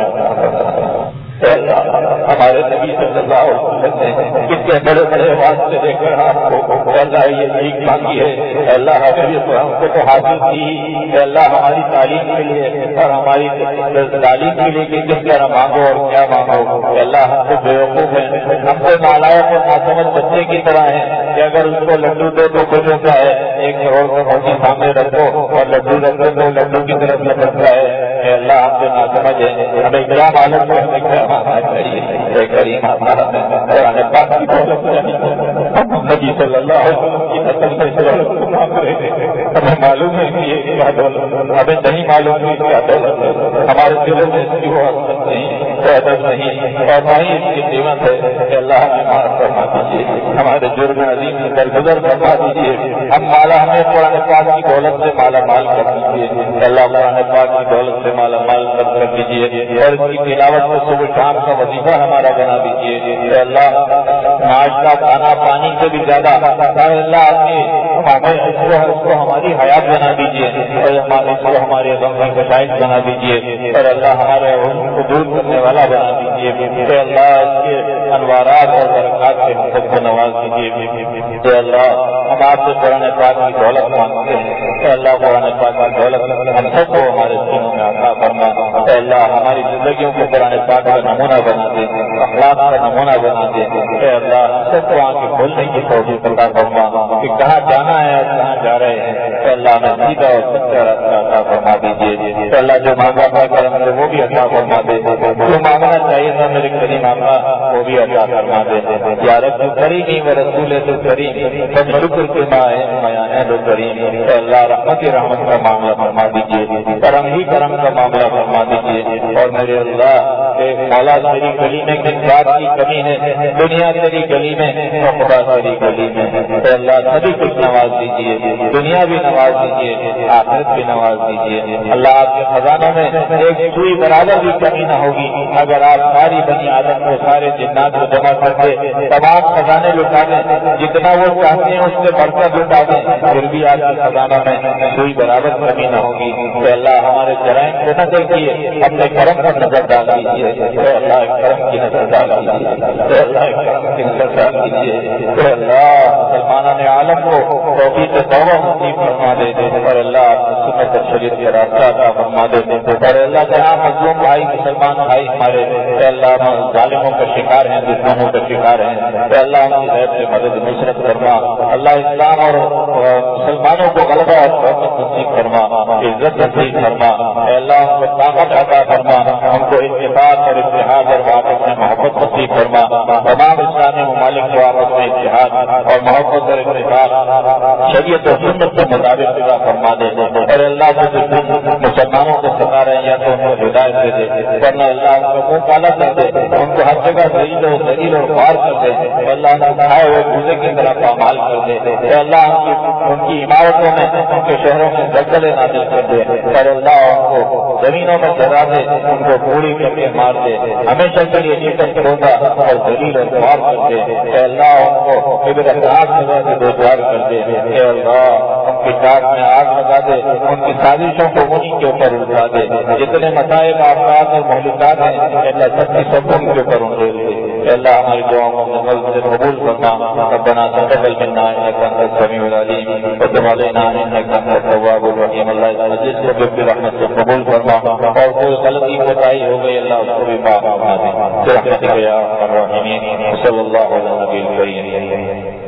دولت ہمارے نبی صلی اللہ علیہ وسلم نے کتنے بڑے بڑے واسطے دے کر آپ کو اللہ یہ بھیک مانگی ہے، اللہ ہم کو تو حاصل کی اللہ ہماری تعلیم کے لیے اور ہماری تعلیم کے لیے کہ کس طرح مانگو اور کیا مانگو، اللہ ہم کو بیوقوف ہیں، ہم کو نالائق اور ناسمجھ بچے کی طرح ہیں کہ اگر اس کو لڈو دو تو خوش ہوتا ہے، 1 کروڑ کا موتی سامنے رکھو اور لڈو رکھ دو لڈو کی طرف لپکتا ہے، اللہ ہم سے ناسمجھ ہمیں کیا معلوم ہے ہمیں کیا ماننا چاہیے. کریم قرآن پاک کی دولت سے نبی صلی اللہ علیہ وسلم کی نسل سے مانگ رہے ہیں. ہمیں معلوم ہے کہ یہ کیا دولت، ہمیں نہیں معلوم ہے کیا دولت ہے. ہمارے دلوں میں اس کی وہ حسرت نہیں، وہ ادب نہیں، اور نہ ہی اس کی قیمت ہے. کہ اللہ ہمیں معاف فرما دیجیے، ہمارے جرم عظیم سے درگزر فرما دیجیے. ہمیں قرآن پاک کی دولت سے مالا مال کر دیجیے. اللہ قرآن پاک کی دولت سے مالا مال کر دیجیے، اور اس کی تلاوت کو صبح شام کا وظیفہ ہمارا بنا دیجیے. اللہ ناشتہ کھانا پانی سے بھی زیادہ اللہ اس کو ہماری حیات بنا دیجیے، اور اس کو ہمارے غم کی کشائش بنا دیجیے، اور اللہ ہمارے غم کو دور کرنے والا بنا دیجیے. اے اللہ اس کے انوارات اور برکات سے ہم سب کو نواز دیجیے. اے اللہ ہم آپ سے قرآن پاک کی دولت مانگتے ہیں. اے اللہ قرآن پاک کی دولت ہم سب کو ہمارے سینوں میں عطا فرما. اے اللہ ہماری زندگیوں کو قرآن پاک کا نمونہ بنا دے، اخلاق کا نمونہ بنا دے. اے اللہ سب کو آنکھیں کھولنے کی توفیق عطا فرما کہ کہاں جانا ہے اور کہاں جا رہے ہیں. اے اللہ ہمیں سیدھا اور سچا راستہ عطا فرما دیجیے. اے اللہ جو مانگا تھا کرم سے وہ بھی عطا فرما دے، جو مانگنا چاہیے تھا میرے کریم آقا وہ بھی عطا فرما دے. یا رب کریمی و رسول تو کریم سب شکر کے ماں تو کریم. اے اللہ رحمت رحمت کا معاملہ فرما دیجیے، کرم ہی کرم کا معاملہ فرما دیجیے. اور میرے اللہ مولا تیری گلی میں کس بات کی کمی ہے؟ دنیا تیری گلی میں، خدا تیری گلی میں. اے اللہ سبھی کچھ نواز دیجیے، دنیا بھی نواز دیجیے، آخرت بھی نواز دیجیے. اللہ آپ کے خزانوں میں ایک سوئی برابر بھی کمی نہ ہوگی. اگر آپ ساری بنی آدم کو، سارے جنات کو جمع کر کے تمام خزانے لٹا دیں، جتنا وہ چاہتے ہیں اس سے بڑھ کر لٹا دیں، پھر بھی آپ کے خزانوں میں سوئی برابر کمی نہ ہوگی. اے اللہ ہمارے جرائم کو نہ دیکھیے، اپنے کرم پر نظر ڈال دیجیے. اے اللہ کرم کی نظر ڈال دیجیے. اے اللہ کرم کی نظر ڈال دیجیے. اے اللہ مسلمانان عالم کو توفیق توبہ نصیب فرما دے، اور اللہ سنت شریعت کے راستہ عطا فرما دے. اور اللہ جہاں مظلوم بھائی مسلمان بھائی ہمارے اے اللہ ظالموں کا شکار ہیں، دشمنوں کا شکار ہیں، اے اللہ ان کی غیب سے مدد نصرت فرما. اللہ اسلام اور مسلمانوں کو غلبہ اور قوت نصیب فرما، عزت نصیب فرما. اے اللہ ان کو طاقت عطا فرما، ہم کو اتفاق اور اتحاد اور آپس میں محبت نصیب فرما. تمام اسلامی ممالک کو آپس میں اتحاد اور محبت اور اتفاق شریعت اور سنت کے مطابق عطا فرما دے. اور اللہ جو مسلمانوں کو ستا رہے ہیں یا تو ان کو ہدایت دے دے، ورنہ اللہ ان کو منہ کالا کر دے، ان کو ہر جگہ ذلیل اور خوار کر دے. اللہ ان کو کھائے ہوئے بوزے کی طرح پامال کر دے. اللہ ان کی عمارتوں میں، ان کے شہروں میں زلزلے نازل کر دے. اور اللہ ان کو زمینوں میں گرا دے، ان کو پوری کر کے مار دے، ہمیشہ کے لیے شکست ہوگا اور ذلیل اور خوار کر دے. اے اللہ ان کو عبرتناک سزا سے دوچار کر دے. اے اللہ ان کی ٹاٹ میں آگ لگا دے، ان کی سازشوں کو انہیں کے اوپر اٹھا دے. جتنے مسائل آفات اور مہلکات ہیں اللہ سب کی سب ان کے اوپر انڈیل دے. اے اللہ ہماری دعاؤں کو نقل سے قبول فرما. ربنا تقبل منا انك انت السميع العليم وتب علينا انك انت التواب الرحيم. اللہ اس مجلس کو برحمت سے قبول فرما، اور کوئی غلطی کوتاہی ہو گئی اللہ اس کو بھی معاف فرما دے برحمتک یا ارحم الراحمین. صلی اللہ علیہ وسلم.